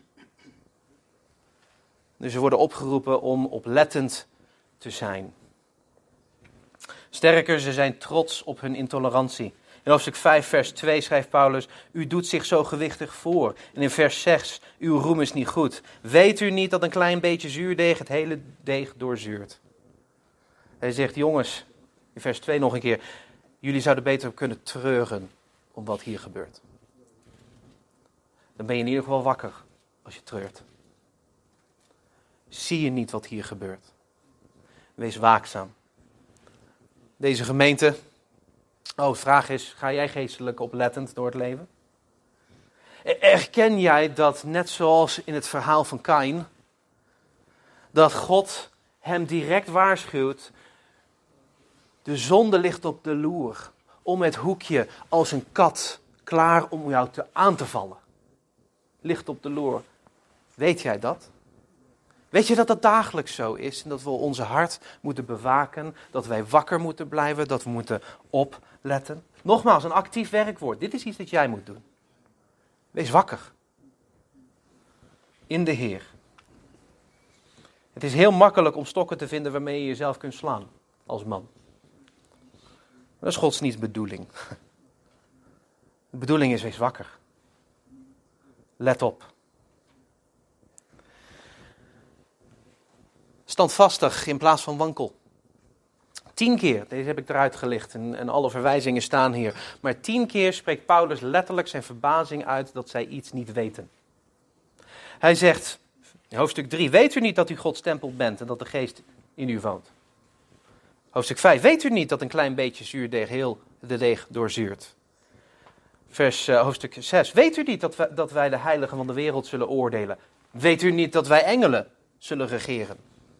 Dus ze worden opgeroepen om oplettend te zijn. Sterker, ze zijn trots op hun intolerantie. In hoofdstuk vijf, vers twee schrijft Paulus, u doet zich zo gewichtig voor. En in vers zes, uw roem is niet goed. Weet u niet dat een klein beetje zuurdeeg het hele deeg doorzuurt? Hij zegt, jongens, in vers twee nog een keer, jullie zouden beter kunnen treuren om wat hier gebeurt. Dan ben je in ieder geval wakker als je treurt. Zie je niet wat hier gebeurt? Wees waakzaam. Deze gemeente... Oh, de vraag is, ga jij geestelijk oplettend door het leven? Erken jij dat, net zoals in het verhaal van Kaïn, dat God hem direct waarschuwt, de zonde ligt op de loer, om het hoekje als een kat, klaar om jou te aan te vallen. Ligt op de loer. Weet jij dat? Weet je dat dat dagelijks zo is en dat we onze hart moeten bewaken, dat wij wakker moeten blijven, dat we moeten opletten? Nogmaals, een actief werkwoord. Dit is iets dat jij moet doen. Wees wakker. In de Heer. Het is heel makkelijk om stokken te vinden waarmee je jezelf kunt slaan als man. Dat is Gods niet bedoeling. De bedoeling is, wees wakker. Let op. Standvastig in plaats van wankel. Tien keer, deze heb ik eruit gelicht en, en alle verwijzingen staan hier. Maar tien keer spreekt Paulus letterlijk zijn verbazing uit dat zij iets niet weten. Hij zegt, in hoofdstuk drie, weet u niet dat u Gods tempel bent en dat de geest in u woont? Hoofdstuk vijf, weet u niet dat een klein beetje zuurdeeg heel de deeg doorzuurt? Vers uh, hoofdstuk zes, weet u niet dat wij, dat wij de heiligen van de wereld zullen oordelen? Weet u niet dat wij engelen zullen regeren?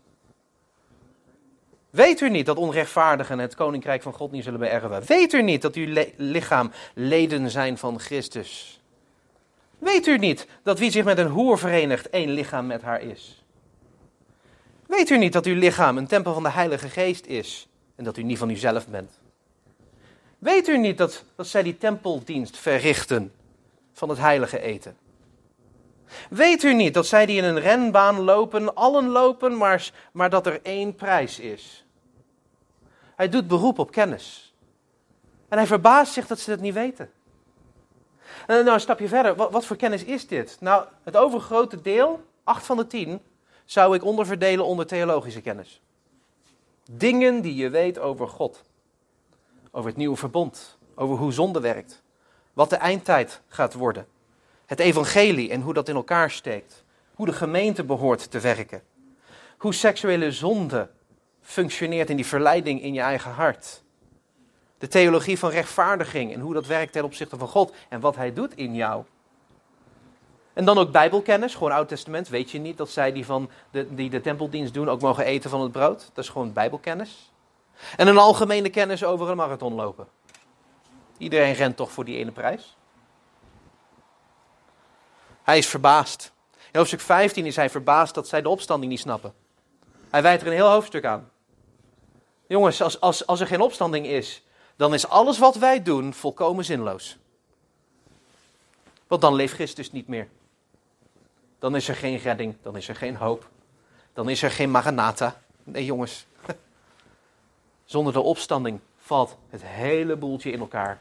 Weet u niet dat onrechtvaardigen het koninkrijk van God niet zullen beërven? Weet u niet dat uw le- lichaam leden zijn van Christus? Weet u niet dat wie zich met een hoer verenigt, één lichaam met haar is? Weet u niet dat uw lichaam een tempel van de Heilige Geest is en dat u niet van uzelf bent? Weet u niet dat, dat zij die tempeldienst verrichten van het heilige eten? Weet u niet dat zij die in een renbaan lopen, allen lopen, maar, maar dat er één prijs is? Hij doet beroep op kennis. En hij verbaast zich dat ze het niet weten. En nou, een stapje verder, wat, wat voor kennis is dit? Nou, het overgrote deel, acht van de tien, zou ik onderverdelen onder theologische kennis. Dingen die je weet over God. Over het nieuwe verbond. Over hoe zonde werkt. Wat de eindtijd gaat worden. Het evangelie en hoe dat in elkaar steekt. Hoe de gemeente behoort te werken. Hoe seksuele zonde functioneert in die verleiding in je eigen hart. De theologie van rechtvaardiging en hoe dat werkt ten opzichte van God. En wat hij doet in jou. En dan ook bijbelkennis, gewoon Oud Testament. Weet je niet dat zij die, van de, die de tempeldienst doen ook mogen eten van het brood? Dat is gewoon bijbelkennis. En een algemene kennis over een marathon lopen. Iedereen rent toch voor die ene prijs? Hij is verbaasd. In hoofdstuk vijftien is hij verbaasd dat zij de opstanding niet snappen. Hij wijdt er een heel hoofdstuk aan. Jongens, als, als, als er geen opstanding is, dan is alles wat wij doen volkomen zinloos. Want dan leeft Christus niet meer. Dan is er geen redding, dan is er geen hoop. Dan is er geen Maranatha. Nee jongens, zonder de opstanding valt het hele boeltje in elkaar.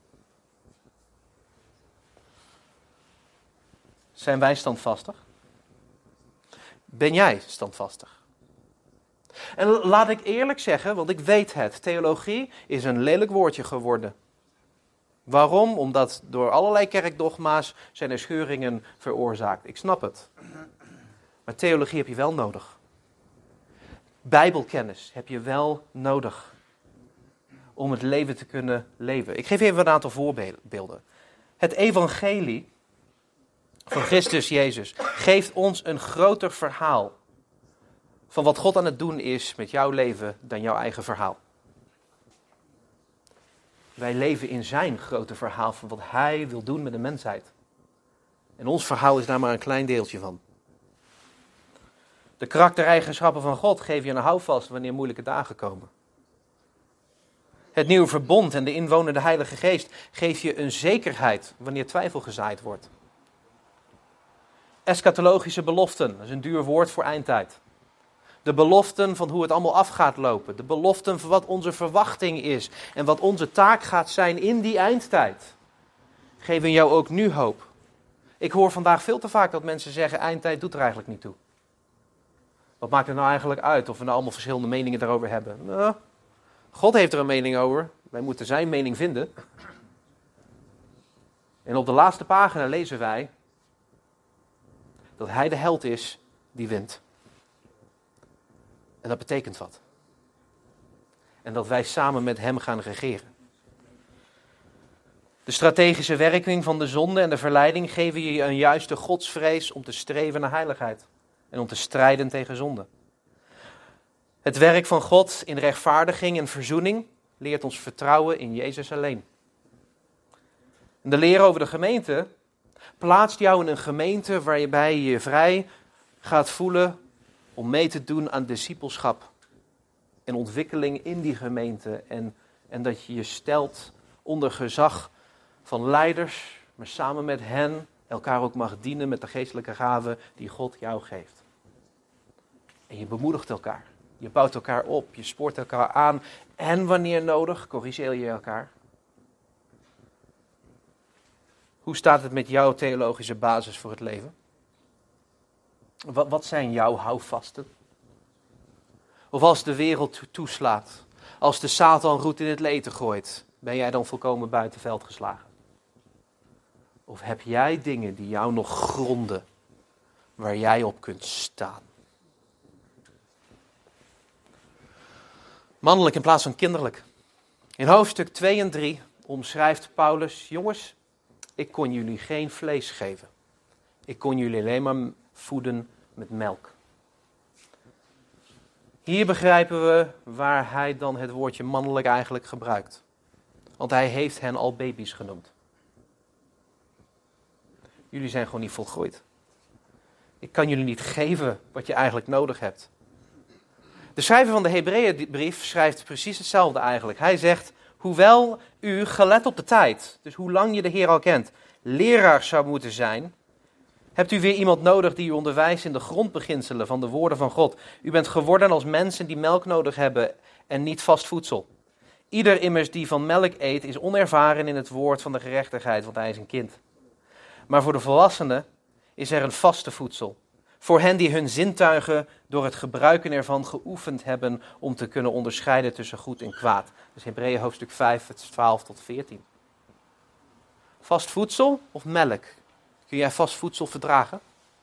Zijn wij standvastig? Ben jij standvastig? En laat ik eerlijk zeggen, want ik weet het, theologie is een lelijk woordje geworden. Waarom? Omdat door allerlei kerkdogma's zijn er scheuringen veroorzaakt. Ik snap het. Maar theologie heb je wel nodig. Bijbelkennis heb je wel nodig. Om het leven te kunnen leven. Ik geef even een aantal voorbeelden. Het evangelie van Christus Jezus geeft ons een groter verhaal van wat God aan het doen is met jouw leven dan jouw eigen verhaal. Wij leven in zijn grote verhaal van wat hij wil doen met de mensheid. En ons verhaal is daar maar een klein deeltje van. De karaktereigenschappen van God geven je een houvast wanneer moeilijke dagen komen. Het nieuwe verbond en de inwonende Heilige Geest geeft je een zekerheid wanneer twijfel gezaaid wordt. Eschatologische beloften, dat is een duur woord voor eindtijd. De beloften van hoe het allemaal af gaat lopen. De beloften van wat onze verwachting is. En wat onze taak gaat zijn in die eindtijd. Geven jou ook nu hoop. Ik hoor vandaag veel te vaak dat mensen zeggen, eindtijd doet er eigenlijk niet toe. Wat maakt het nou eigenlijk uit of we nou allemaal verschillende meningen daarover hebben? Nou, God heeft er een mening over. Wij moeten zijn mening vinden. En op de laatste pagina lezen wij dat hij de held is die wint. En dat betekent wat. En dat wij samen met hem gaan regeren. De strategische werking van de zonde en de verleiding geven je een juiste godsvrees om te streven naar heiligheid. En om te strijden tegen zonde. Het werk van God in rechtvaardiging en verzoening leert ons vertrouwen in Jezus alleen. En de leer over de gemeente plaatst jou in een gemeente waarbij je je vrij gaat voelen om mee te doen aan discipelschap en ontwikkeling in die gemeente. En, en dat je je stelt onder gezag van leiders, maar samen met hen elkaar ook mag dienen met de geestelijke gaven die God jou geeft. En je bemoedigt elkaar. Je bouwt elkaar op, je spoort elkaar aan. En wanneer nodig, corrigeer je elkaar. Hoe staat het met jouw theologische basis voor het leven? Wat, wat zijn jouw houvasten? Of als de wereld toeslaat, als de Satan roet in het leten gooit, ben jij dan volkomen buiten veld geslagen? Of heb jij dingen die jou nog gronden, waar jij op kunt staan? Mannelijk in plaats van kinderlijk. In hoofdstuk twee en drie omschrijft Paulus, jongens, ik kon jullie geen vlees geven. Ik kon jullie alleen maar voeden met melk. Hier begrijpen we waar hij dan het woordje mannelijk eigenlijk gebruikt. Want hij heeft hen al baby's genoemd. Jullie zijn gewoon niet volgroeid. Ik kan jullie niet geven wat je eigenlijk nodig hebt. De schrijver van de Hebreeënbrief schrijft precies hetzelfde eigenlijk. Hij zegt, hoewel u, gelet op de tijd, dus hoe lang je de Heer al kent, leraar zou moeten zijn, hebt u weer iemand nodig die u onderwijst in de grondbeginselen van de woorden van God. U bent geworden als mensen die melk nodig hebben en niet vast voedsel. Ieder immers die van melk eet is onervaren in het woord van de gerechtigheid, want hij is een kind. Maar voor de volwassenen is er een vaste voedsel. Voor hen die hun zintuigen door het gebruiken ervan geoefend hebben om te kunnen onderscheiden tussen goed en kwaad. Dus Hebreeën hoofdstuk vijf, twaalf tot veertien. Vast voedsel of melk? Kun jij vast voedsel verdragen?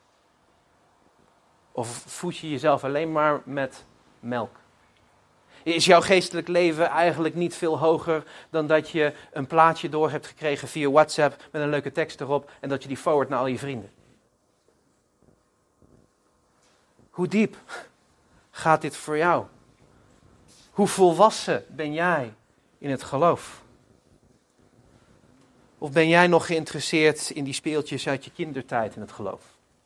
Of voed je jezelf alleen maar met melk? Is jouw geestelijk leven eigenlijk niet veel hoger dan dat je een plaatje door hebt gekregen via WhatsApp met een leuke tekst erop en dat je die forward naar al je vrienden? Hoe diep gaat dit voor jou? Hoe volwassen ben jij in het geloof? Of ben jij nog geïnteresseerd in die speeltjes uit je kindertijd in het geloof?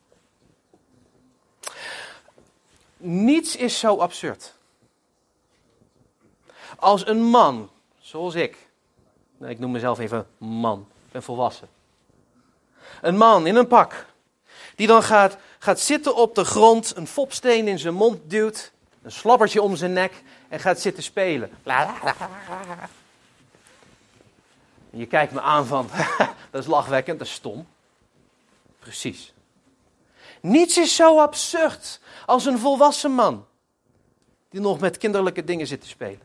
Niets is zo absurd als een man, zoals ik. Nou, ik noem mezelf even man, ik ben volwassen. Een man in een pak, die dan gaat, gaat zitten op de grond, een fopsteen in zijn mond duwt, een slappertje om zijn nek en gaat zitten spelen. En je kijkt me aan van, dat is lachwekkend, dat is stom. Precies. Niets is zo absurd als een volwassen man die nog met kinderlijke dingen zit te spelen.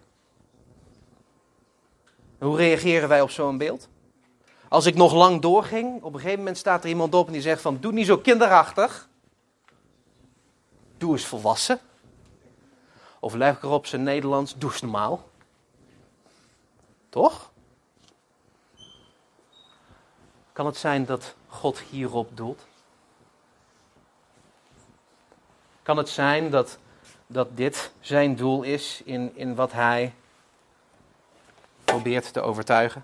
En hoe reageren wij op zo'n beeld? Als ik nog lang doorging, op een gegeven moment staat er iemand op en die zegt van, doe niet zo kinderachtig. Doe eens volwassen. Of lekker op zijn Nederlands, doe eens normaal. Toch? Kan het zijn dat God hierop doelt? Kan het zijn dat, dat dit zijn doel is in, in wat hij probeert te overtuigen?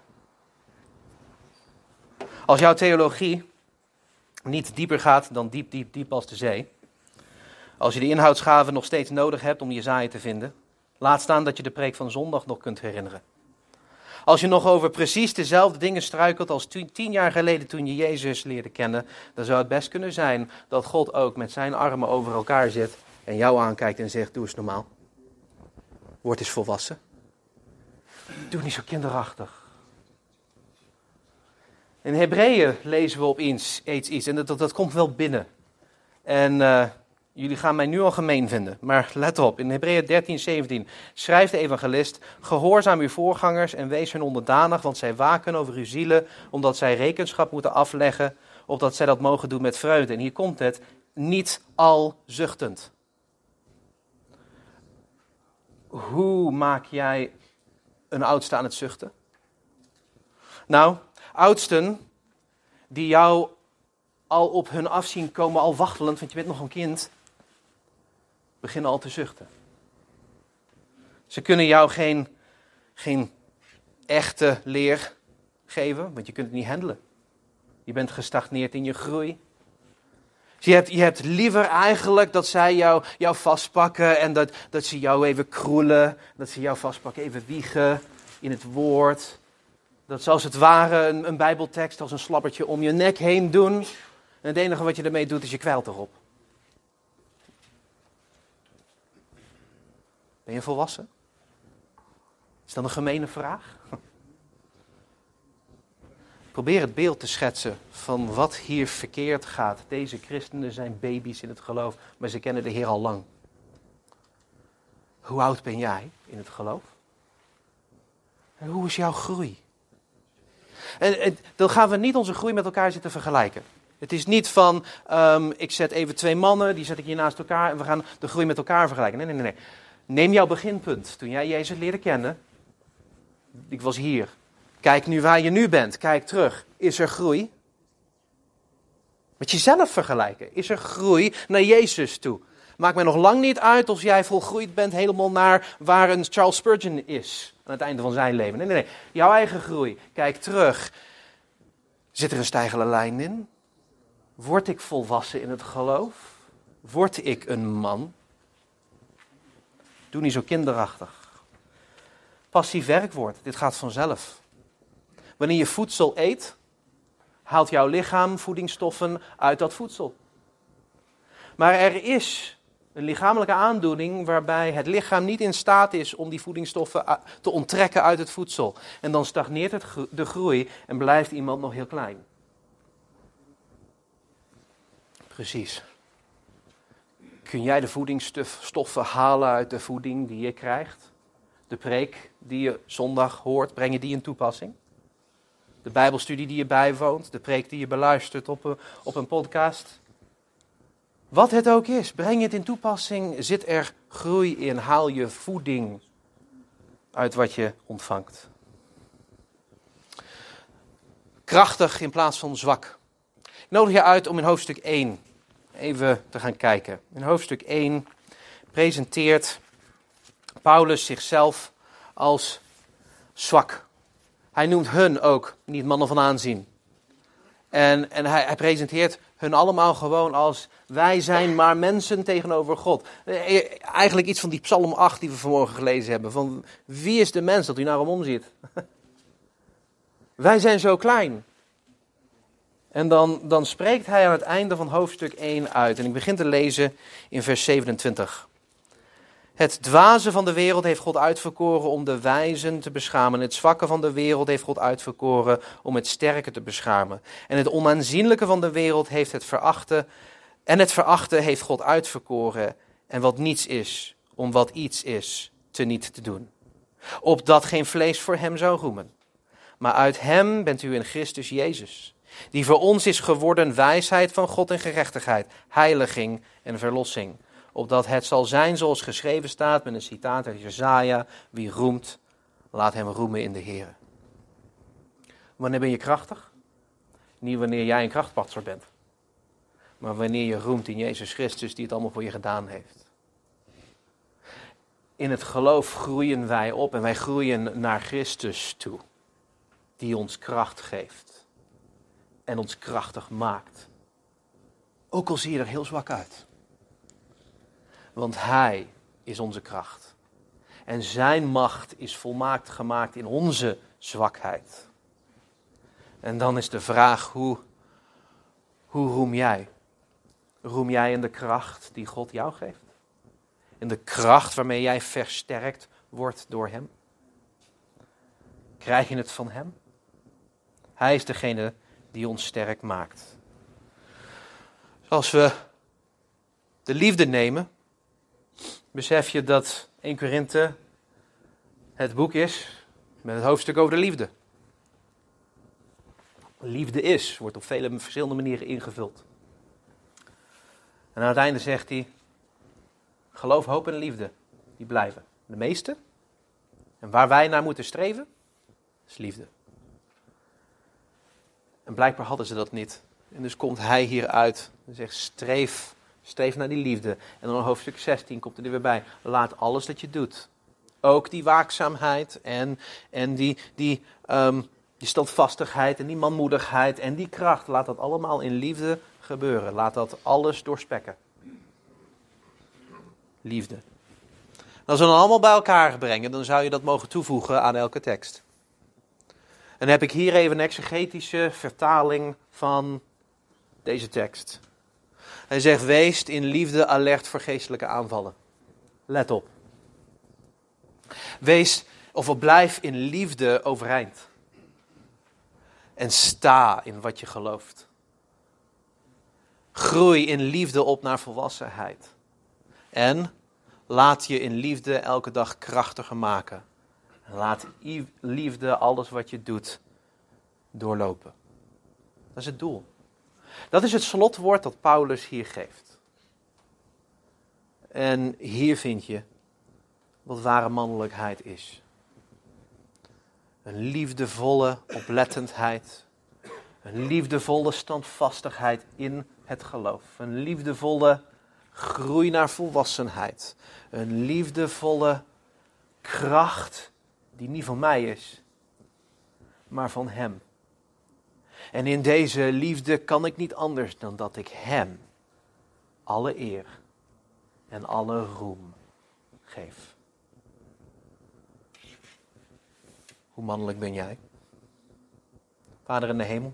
Als jouw theologie niet dieper gaat dan diep, diep, diep als de zee. Als je de inhoudsgaven nog steeds nodig hebt om Jesaja te vinden. Laat staan dat je de preek van zondag nog kunt herinneren. Als je nog over precies dezelfde dingen struikelt als tien, tien jaar geleden toen je Jezus leerde kennen. Dan zou het best kunnen zijn dat God ook met zijn armen over elkaar zit. En jou aankijkt en zegt, doe eens normaal. Word eens volwassen. Doe niet zo kinderachtig. In Hebreeën lezen we opeens iets en dat, dat, dat komt wel binnen. En uh, jullie gaan mij nu al gemeen vinden, maar let op. In Hebreeën dertien, zeventien schrijft de evangelist, gehoorzaam uw voorgangers en wees hun onderdanig, want zij waken over uw zielen, omdat zij rekenschap moeten afleggen, opdat zij dat mogen doen met vreugde. En hier komt het, niet al zuchtend. Hoe maak jij een oudste aan het zuchten? Nou, oudsten die jou al op hun af zien komen, al wachtelend, want je bent nog een kind, beginnen al te zuchten. Ze kunnen jou geen, geen echte leer geven, want je kunt het niet handelen. Je bent gestagneerd in je groei. Dus je hebt, je hebt liever eigenlijk dat zij jou, jou vastpakken en dat, dat ze jou even kroelen, dat ze jou vastpakken, even wiegen in het woord. Dat ze als het ware een, een bijbeltekst als een slappertje om je nek heen doen. En het enige wat je ermee doet is je kwijlt erop. Ben je volwassen? Is dat een gemene vraag? Probeer het beeld te schetsen van wat hier verkeerd gaat. Deze christenen zijn baby's in het geloof, maar ze kennen de Heer al lang. Hoe oud ben jij in het geloof? En hoe is jouw groei? En, en dan gaan we niet onze groei met elkaar zitten vergelijken. Het is niet van, um, ik zet even twee mannen, die zet ik hier naast elkaar en we gaan de groei met elkaar vergelijken. Nee, nee, nee. Neem jouw beginpunt. Toen jij Jezus leerde kennen, ik was hier. Kijk nu waar je nu bent. Kijk terug. Is er groei? Met jezelf vergelijken. Is er groei naar Jezus toe? Maakt mij nog lang niet uit of jij volgroeid bent helemaal naar waar een Charles Spurgeon is. Aan het einde van zijn leven. Nee, nee, nee. Jouw eigen groei. Kijk terug. Zit er een stijgende lijn in? Word ik volwassen in het geloof? Word ik een man? Doe Doe niet zo kinderachtig. Passief werkwoord, dit gaat vanzelf. Wanneer je voedsel eet, haalt jouw lichaam voedingsstoffen uit dat voedsel. Maar er is een lichamelijke aandoening waarbij het lichaam niet in staat is om die voedingsstoffen te onttrekken uit het voedsel. En dan stagneert het de groei en blijft iemand nog heel klein. Precies. Kun jij de voedingsstoffen halen uit de voeding die je krijgt? De preek die je zondag hoort, breng je die in toepassing? De bijbelstudie die je bijwoont, de preek die je beluistert op een, op een podcast? Wat het ook is, breng het in toepassing, zit er groei in, haal je voeding uit wat je ontvangt. Krachtig in plaats van zwak. Ik nodig je uit om in hoofdstuk één even te gaan kijken. In hoofdstuk één presenteert Paulus zichzelf als zwak. Hij noemt hun ook niet mannen van aanzien. En, en hij, hij presenteert hun allemaal gewoon als wij zijn maar mensen tegenover God. Eigenlijk iets van die Psalm acht die we vanmorgen gelezen hebben. Van wie is de mens dat u naar hem omziet? Wij zijn zo klein. En dan, dan spreekt hij aan het einde van hoofdstuk één uit. En ik begin te lezen in vers zevenentwintig. Het dwaze van de wereld heeft God uitverkoren om de wijzen te beschamen. Het zwakke van de wereld heeft God uitverkoren om het sterke te beschamen. En het onaanzienlijke van de wereld heeft het verachte. En het verachte heeft God uitverkoren. En wat niets is, om wat iets is, teniet te doen. Opdat geen vlees voor hem zou roemen. Maar uit hem bent u in Christus Jezus. Die voor ons is geworden wijsheid van God en gerechtigheid, heiliging en verlossing. Opdat het zal zijn zoals geschreven staat met een citaat uit Jesaja. Wie roemt, laat hem roemen in de Heer. Wanneer ben je krachtig? Niet wanneer jij een krachtpatser bent. Maar wanneer je roemt in Jezus Christus die het allemaal voor je gedaan heeft. In het geloof groeien wij op en wij groeien naar Christus toe. Die ons kracht geeft. En ons krachtig maakt. Ook al zie je er heel zwak uit. Want Hij is onze kracht. En zijn macht is volmaakt gemaakt in onze zwakheid. En dan is de vraag, hoe, hoe roem jij? Roem jij in de kracht die God jou geeft? In de kracht waarmee jij versterkt wordt door Hem? Krijg je het van Hem? Hij is degene die ons sterk maakt. Als we de liefde nemen, besef je dat Eerste Korinthe het boek is met het hoofdstuk over de liefde. Liefde is, wordt op vele verschillende manieren ingevuld. En aan het einde zegt hij, geloof, hoop en liefde, die blijven. De meeste. En waar wij naar moeten streven, is liefde. En blijkbaar hadden ze dat niet. En dus komt hij hieruit en zegt, streef, streef naar die liefde. En dan in hoofdstuk zestien komt er weer bij, laat alles dat je doet. Ook die waakzaamheid en, en die, die, um, die standvastigheid en die manmoedigheid en die kracht. Laat dat allemaal in liefde gebeuren. Laat dat alles doorspekken. Liefde. En als we dan allemaal bij elkaar brengen, dan zou je dat mogen toevoegen aan elke tekst. En dan heb ik hier even een exegetische vertaling van deze tekst. Hij zegt, wees in liefde alert voor geestelijke aanvallen. Let op. Wees of blijf in liefde overeind. En sta in wat je gelooft. Groei in liefde op naar volwassenheid. En laat je in liefde elke dag krachtiger maken. En laat liefde alles wat je doet doorlopen. Dat is het doel. Dat is het slotwoord dat Paulus hier geeft. En hier vind je wat ware mannelijkheid is. Een liefdevolle oplettendheid. Een liefdevolle standvastigheid in het geloof. Een liefdevolle groei naar volwassenheid. Een liefdevolle kracht die niet van mij is, maar van Hem. En in deze liefde kan ik niet anders dan dat ik Hem alle eer en alle roem geef. Hoe mannelijk ben jij? Vader in de hemel,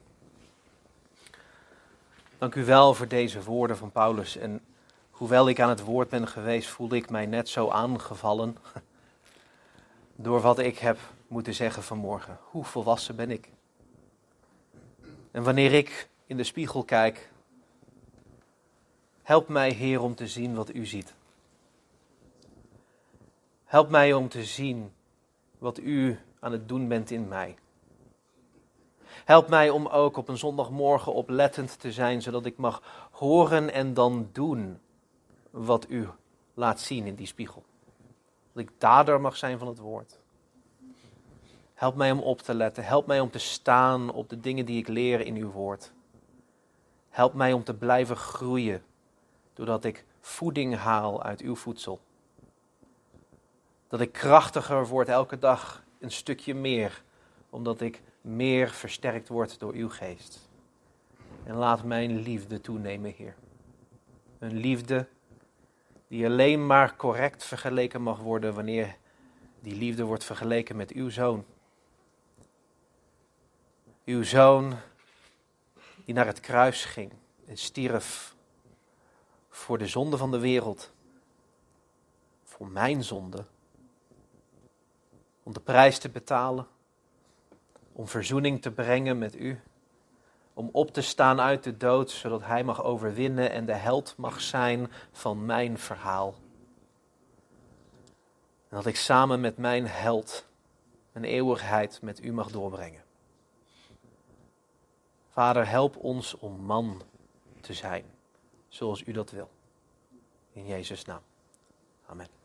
dank u wel voor deze woorden van Paulus. En hoewel ik aan het woord ben geweest, voelde ik mij net zo aangevallen door wat ik heb moeten zeggen vanmorgen. Hoe volwassen ben ik? En wanneer ik in de spiegel kijk, help mij, Heer, om te zien wat u ziet. Help mij om te zien wat u aan het doen bent in mij. Help mij om ook op een zondagmorgen oplettend te zijn, zodat ik mag horen en dan doen wat u laat zien in die spiegel. Dat ik dader mag zijn van het woord. Help mij om op te letten. Help mij om te staan op de dingen die ik leer in uw woord. Help mij om te blijven groeien, doordat ik voeding haal uit uw voedsel. Dat ik krachtiger word elke dag, een stukje meer, omdat ik meer versterkt word door uw geest. En laat mijn liefde toenemen, Heer. Een liefde die alleen maar correct vergeleken mag worden wanneer die liefde wordt vergeleken met uw Zoon. Uw Zoon die naar het kruis ging en stierf voor de zonde van de wereld. Voor mijn zonde. Om de prijs te betalen. Om verzoening te brengen met u. Om op te staan uit de dood, zodat hij mag overwinnen en de held mag zijn van mijn verhaal. En dat ik samen met mijn held een eeuwigheid met u mag doorbrengen. Vader, help ons om man te zijn, zoals u dat wil. In Jezus' naam. Amen.